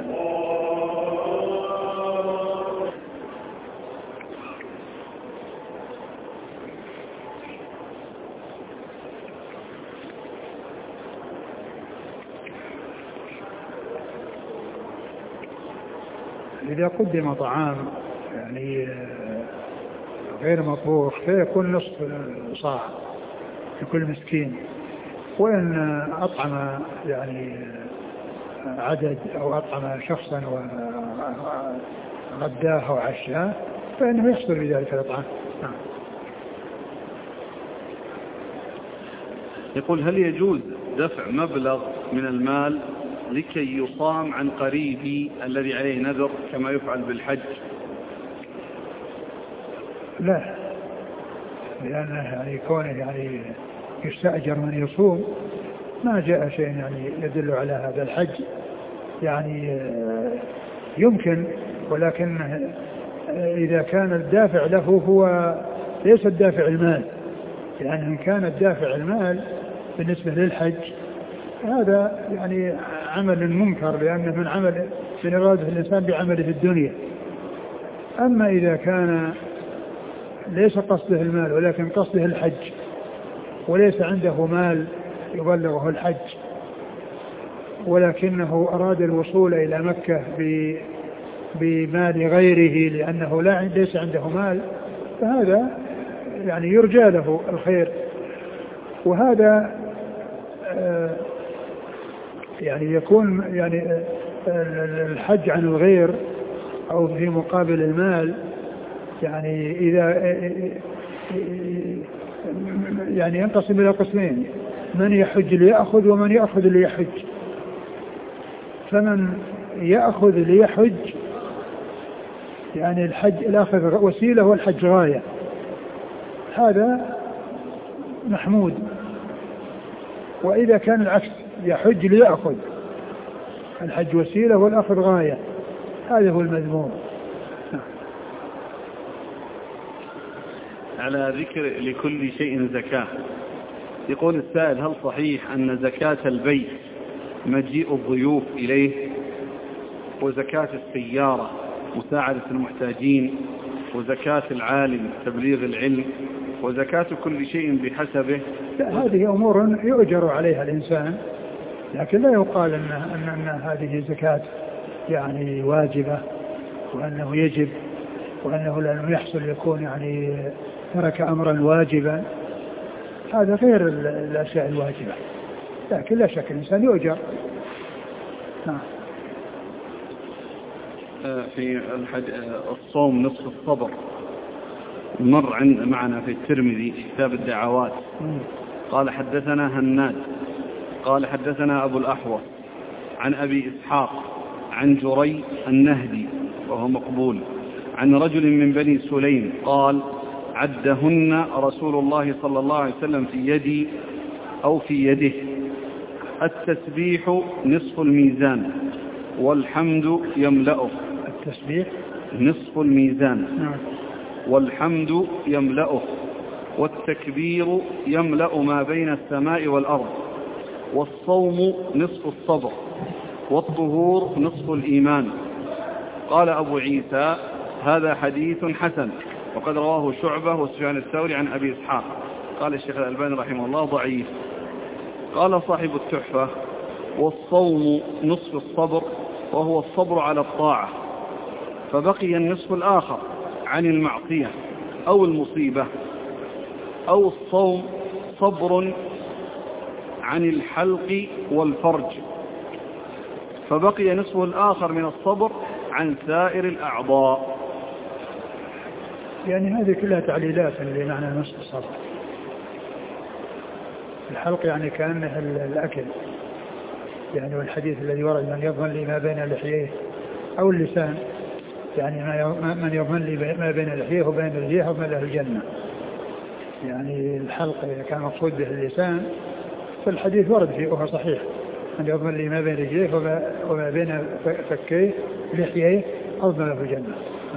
إذا قدم طعام يعني غير مطبوخ فيكون نصف صاع لكل مسكين، وإن أطعم يعني عدد أو أطعم شخصا وغداه وعشاه فإنه يحصل بذلك الإطعام. يقول هل يجوز دفع مبلغ من المال لكي يصام عن قريبي الذي عليه نذر كما يفعل بالحج؟ لا، لأنه يعني كونه يعني يستأجر من يصوم ما جاء شيء يعني يدل على هذا. الحج يعني يمكن، ولكن إذا كان الدافع له هو ليس الدافع المال، يعني إن كان الدافع المال بالنسبة للحج هذا يعني عمل منكر، لأنه من عمل من إرادة الإنسان بعمله في الدنيا. أما إذا كان ليس قصده المال ولكن قصده الحج وليس عنده مال يبلغه الحج ولكنه أراد الوصول إلى مكة بمال غيره لأنه لا ليس عنده مال، فهذا يعني يرجى له الخير. وهذا يعني يكون يعني الحج عن الغير أو في مقابل المال، يعني إذا يعني ينقسم إلى قسمين: من يحج ليأخذ ومن يأخذ ليحج. فمن يأخذ ليحج يعني الحج الأخذ وسيلة والحج غاية، هذا محمود. وإذا كان العكس يحج ليأخذ، الحج وسيلة والأخذ غاية، هذا هو المذموم. على ذكر لكل شيء زكاة، يقول السائل: هل صحيح أن زكاة البيت مجيء الضيوف إليه، وزكاة السيارة مساعدة المحتاجين، وزكاة العالم تبليغ العلم، وزكاة كل شيء بحسبه؟ لا، هذه أمور يؤجر عليها الإنسان، لكن لا يقال أن, أن, أن هذه زكاة يعني واجبة وأنه يجب وأنه لأنه يحصل يكون يعني ترك أمرا واجبا. هذا غير الأشياء الواجبة، لكن لا شك الإنسان يؤجر. في الصوم نصف الصبر مر عند معنا في الترمذي كتاب الدعوات. قال حدثنا هناد قال حدثنا أبو الأحوص عن أبي إسحاق عن جري النهدي وهو مقبول عن رجل من بني سليم قال: عدهن رسول الله صلى الله عليه وسلم في يدي أو في يده: التسبيح نصف الميزان والحمد يملأه. التسبيح نصف الميزان والحمد يملأه، والتكبير يملأ ما بين السماء والأرض، والصوم نصف الصبر، والطهور نصف الإيمان. قال أبو عيسى: هذا حديث حسن، وقد رواه شعبة وسفيان الثوري عن أبي إسحاق. قال الشيخ الألباني رحمه الله: ضعيف. قال صاحب التحفة: والصوم نصف الصبر، وهو الصبر على الطاعة، فبقي النصف الآخر عن المعصية أو المصيبة، أو الصوم صبر عن الحلق والفرج، فبقي نصف الآخر من الصبر عن سائر الأعضاء. يعني هذه كلها تعليلات لمعنى نصف الصبر. الحلق يعني كأنه الأكل، يعني والحديث الذي ورد: من يضمن لي ما بين لحييه، أو اللسان، يعني من يضمن لي ما بين لحييه وبين لحييه وبين له الجنة. يعني الحلق إذا كان مقصود به اللسان فالحديث ورد فيه وهو صحيح: من يضمن لي ما بين لحييه وما بين فكيه لحييه أضمن له الجنة.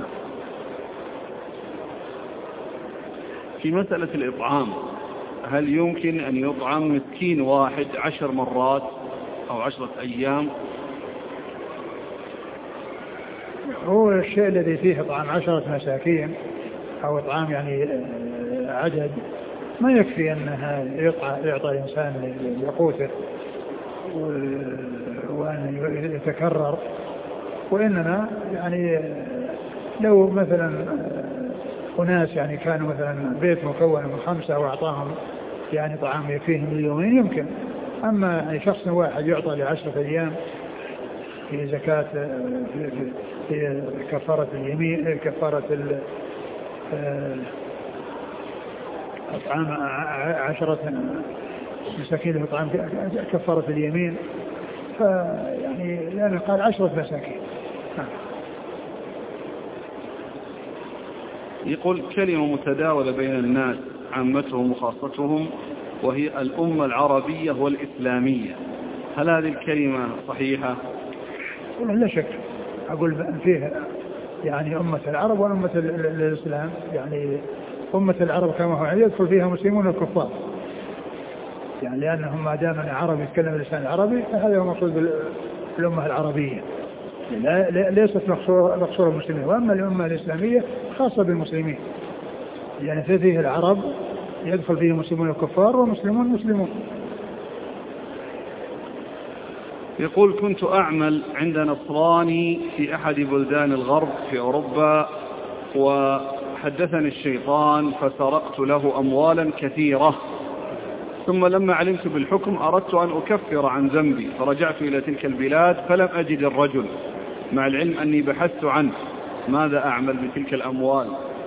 في مسألة الإطعام، هل يمكن أن يطعم مسكين واحد عشر مرات أو عشرة أيام هو الشيء الذي فيه إطعام عشرة مساكين أو إطعام يعني عدد ما يكفي أنها يعطى الإنسان يقوته وأن يتكرر، وإنما يعني لو مثلا أناس يعني كانوا مثلا بيت مكون من خمسة وأعطاهم يعني طعام يكفيهم اليومين يمكن، أما يعني شخص واحد يعطى لعشرة أيام في زكاة في, في, في كفارة اليمين كفارة أطعام عشرة مساكين طعام كفارة اليمين، فيعني لأنه قال عشرة مساكين. يقول كلمة متداولة بين الناس عامتهم وخاصتهم وهي الأمة العربية والإسلامية، هل هذه الكلمة صحيحة؟ لا شك، أقول فيها يعني أمة العرب وأمة الإسلام، يعني أمة العرب كما هو يدخل فيها مسلمون والكفار، يعني لأنهم ما دام عرب يتكلم اللسان العربي فهذا هو مقصود بالأمة العربية، لا ليست مقصورة المسلمين. وأما الأمة الإسلامية خاصة بالمسلمين، يعني فيه العرب يدخل فيه مسلمون والكفار ومسلمون مسلمون. يقول كنت أعمل عند نصراني في أحد بلدان الغرب في أوروبا، وحدثني الشيطان فسرقت له أموالا كثيرة، ثم لما علمت بالحكم أردت أن أكفر عن ذنبي فرجعت إلى تلك البلاد فلم أجد الرجل، مع العلم أني بحثت عنه، ماذا أعمل بتلك الأموال؟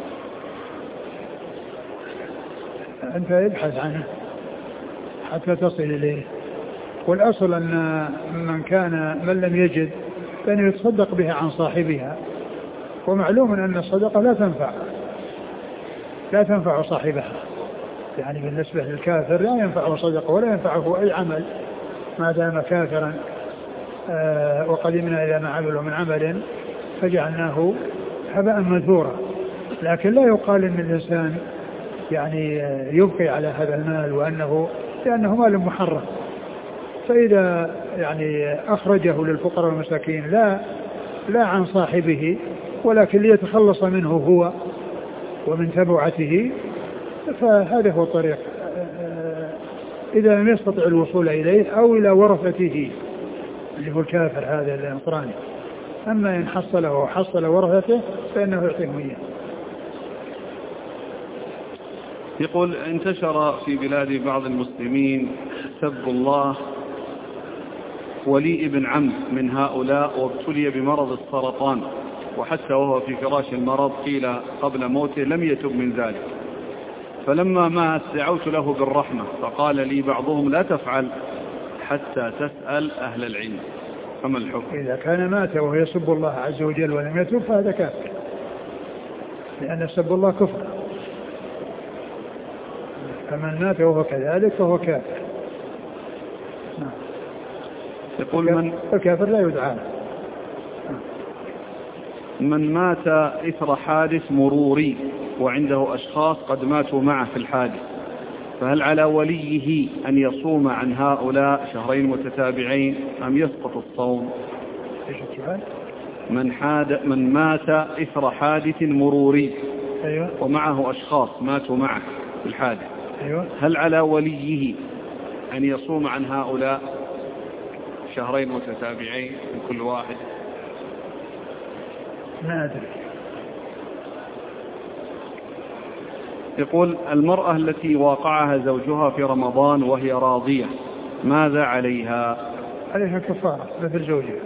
أنت ابحث عنه حتى تصل إليه، والأصل أن من كان من لم يجد فإنه يتصدق بها عن صاحبها، ومعلوم أن الصدقة لا تنفع لا تنفع صاحبها، يعني بالنسبة للكافر لا ينفعه صدقة ولا ينفعه أي عمل ما دام كافرا. آه وقدمنا إلى ما عملوا من عمل فجعلناه هباء منثورا، لكن لا يقال أن الإنسان يعني يبقي على هذا المال وأنه لأنه مال محرم، فإذا يعني أخرجه للفقراء والمساكين لا لا عن صاحبه ولكن ليتخلص منه هو ومن تبعته، فهذا هو الطريق. إذا لم يستطع الوصول إليه أو إلى ورثته اللي هو الكافر هذا النصراني، أما إن حصله وحصل ورثته فإنه يعطيهم إياه. يقول انتشر في بلاد بعض المسلمين سب الله ولي ابن عم من هؤلاء وابتلي بمرض السرطان، وحتى وهو في فراش المرض قيل قبل موته لم يتب من ذلك، فلما مات دعوت له بالرحمة فقال لي بعضهم لا تفعل حتى تسأل أهل العلم، فما الحكم؟ إذا كان مات وهو يسب الله عز وجل ولم يتب فهذا كافر، لأن سب الله كفر، فمن مات وهو كذلك فهو كافر. يقول من الكافر لا يدعى. من مات إثر حادث مروري وعنده أشخاص قد ماتوا معه في الحادث، فهل على وليه أن يصوم عن هؤلاء شهرين متتابعين أم يسقط الصوم؟ ايش السؤال؟ من, حاد من مات إثر حادث مروري أيوة. ومعه أشخاص ماتوا معه في الحادث، أيوة. هل على وليه أن يصوم عن هؤلاء شهرين متتابعين من كل واحد؟ ما أدري. يقول المرأة التي واقعها زوجها في رمضان وهي راضية ماذا عليها؟ عليها كفارة مثل زوجها.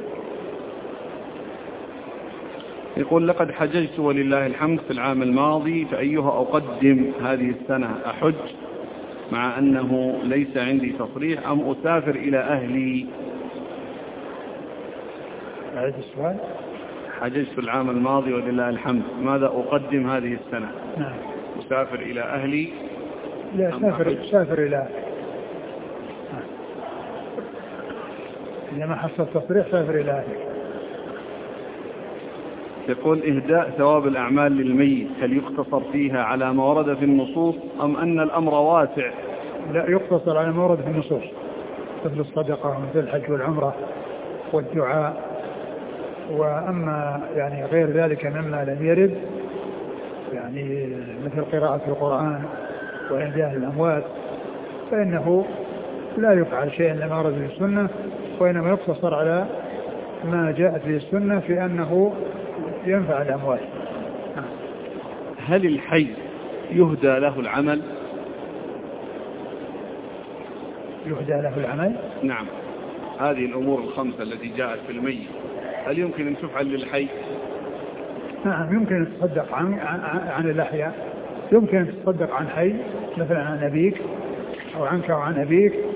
يقول لقد حججت ولله الحمد في العام الماضي، فأيها أقدم هذه السنة؟ أحج مع أنه ليس عندي تصريح أم أسافر إلى أهلي؟ أعيد السؤال. حججت العام الماضي ولله الحمد، ماذا أقدم هذه السنة؟ نعم. أسافر إلى أهلي؟ لا سافر, سافر إلى أهلي. إذا ما حصل تصريح سافر إلى أهلي. يقول إهداء ثواب الأعمال للميت هل يقتصر فيها على ما ورد في النصوص أم أن الأمر واسع؟ لا يقتصر على ما ورد في النصوص، مثل الصدقة ومثل الحج والعمرة والدعاء وأما يعني غير ذلك مما لم يرد يعني مثل قراءة القرآن وإهداء الأموات فإنه لا يفعل شيء لما ورد في السنة، وإنما يقتصر على ما جاءت في السنة في أنه ينفع الأموات. هل الحي يهدى له العمل؟ يهدى له العمل؟ نعم. هذه الأمور الخمسة التي جاءت في الميت هل يمكن أن تفعل للحي؟ نعم يمكن أن تصدق عن, عن, عن الأحياء، يمكن أن تصدق عن حي مثلا عن أبيك أو عنك وعن أبيك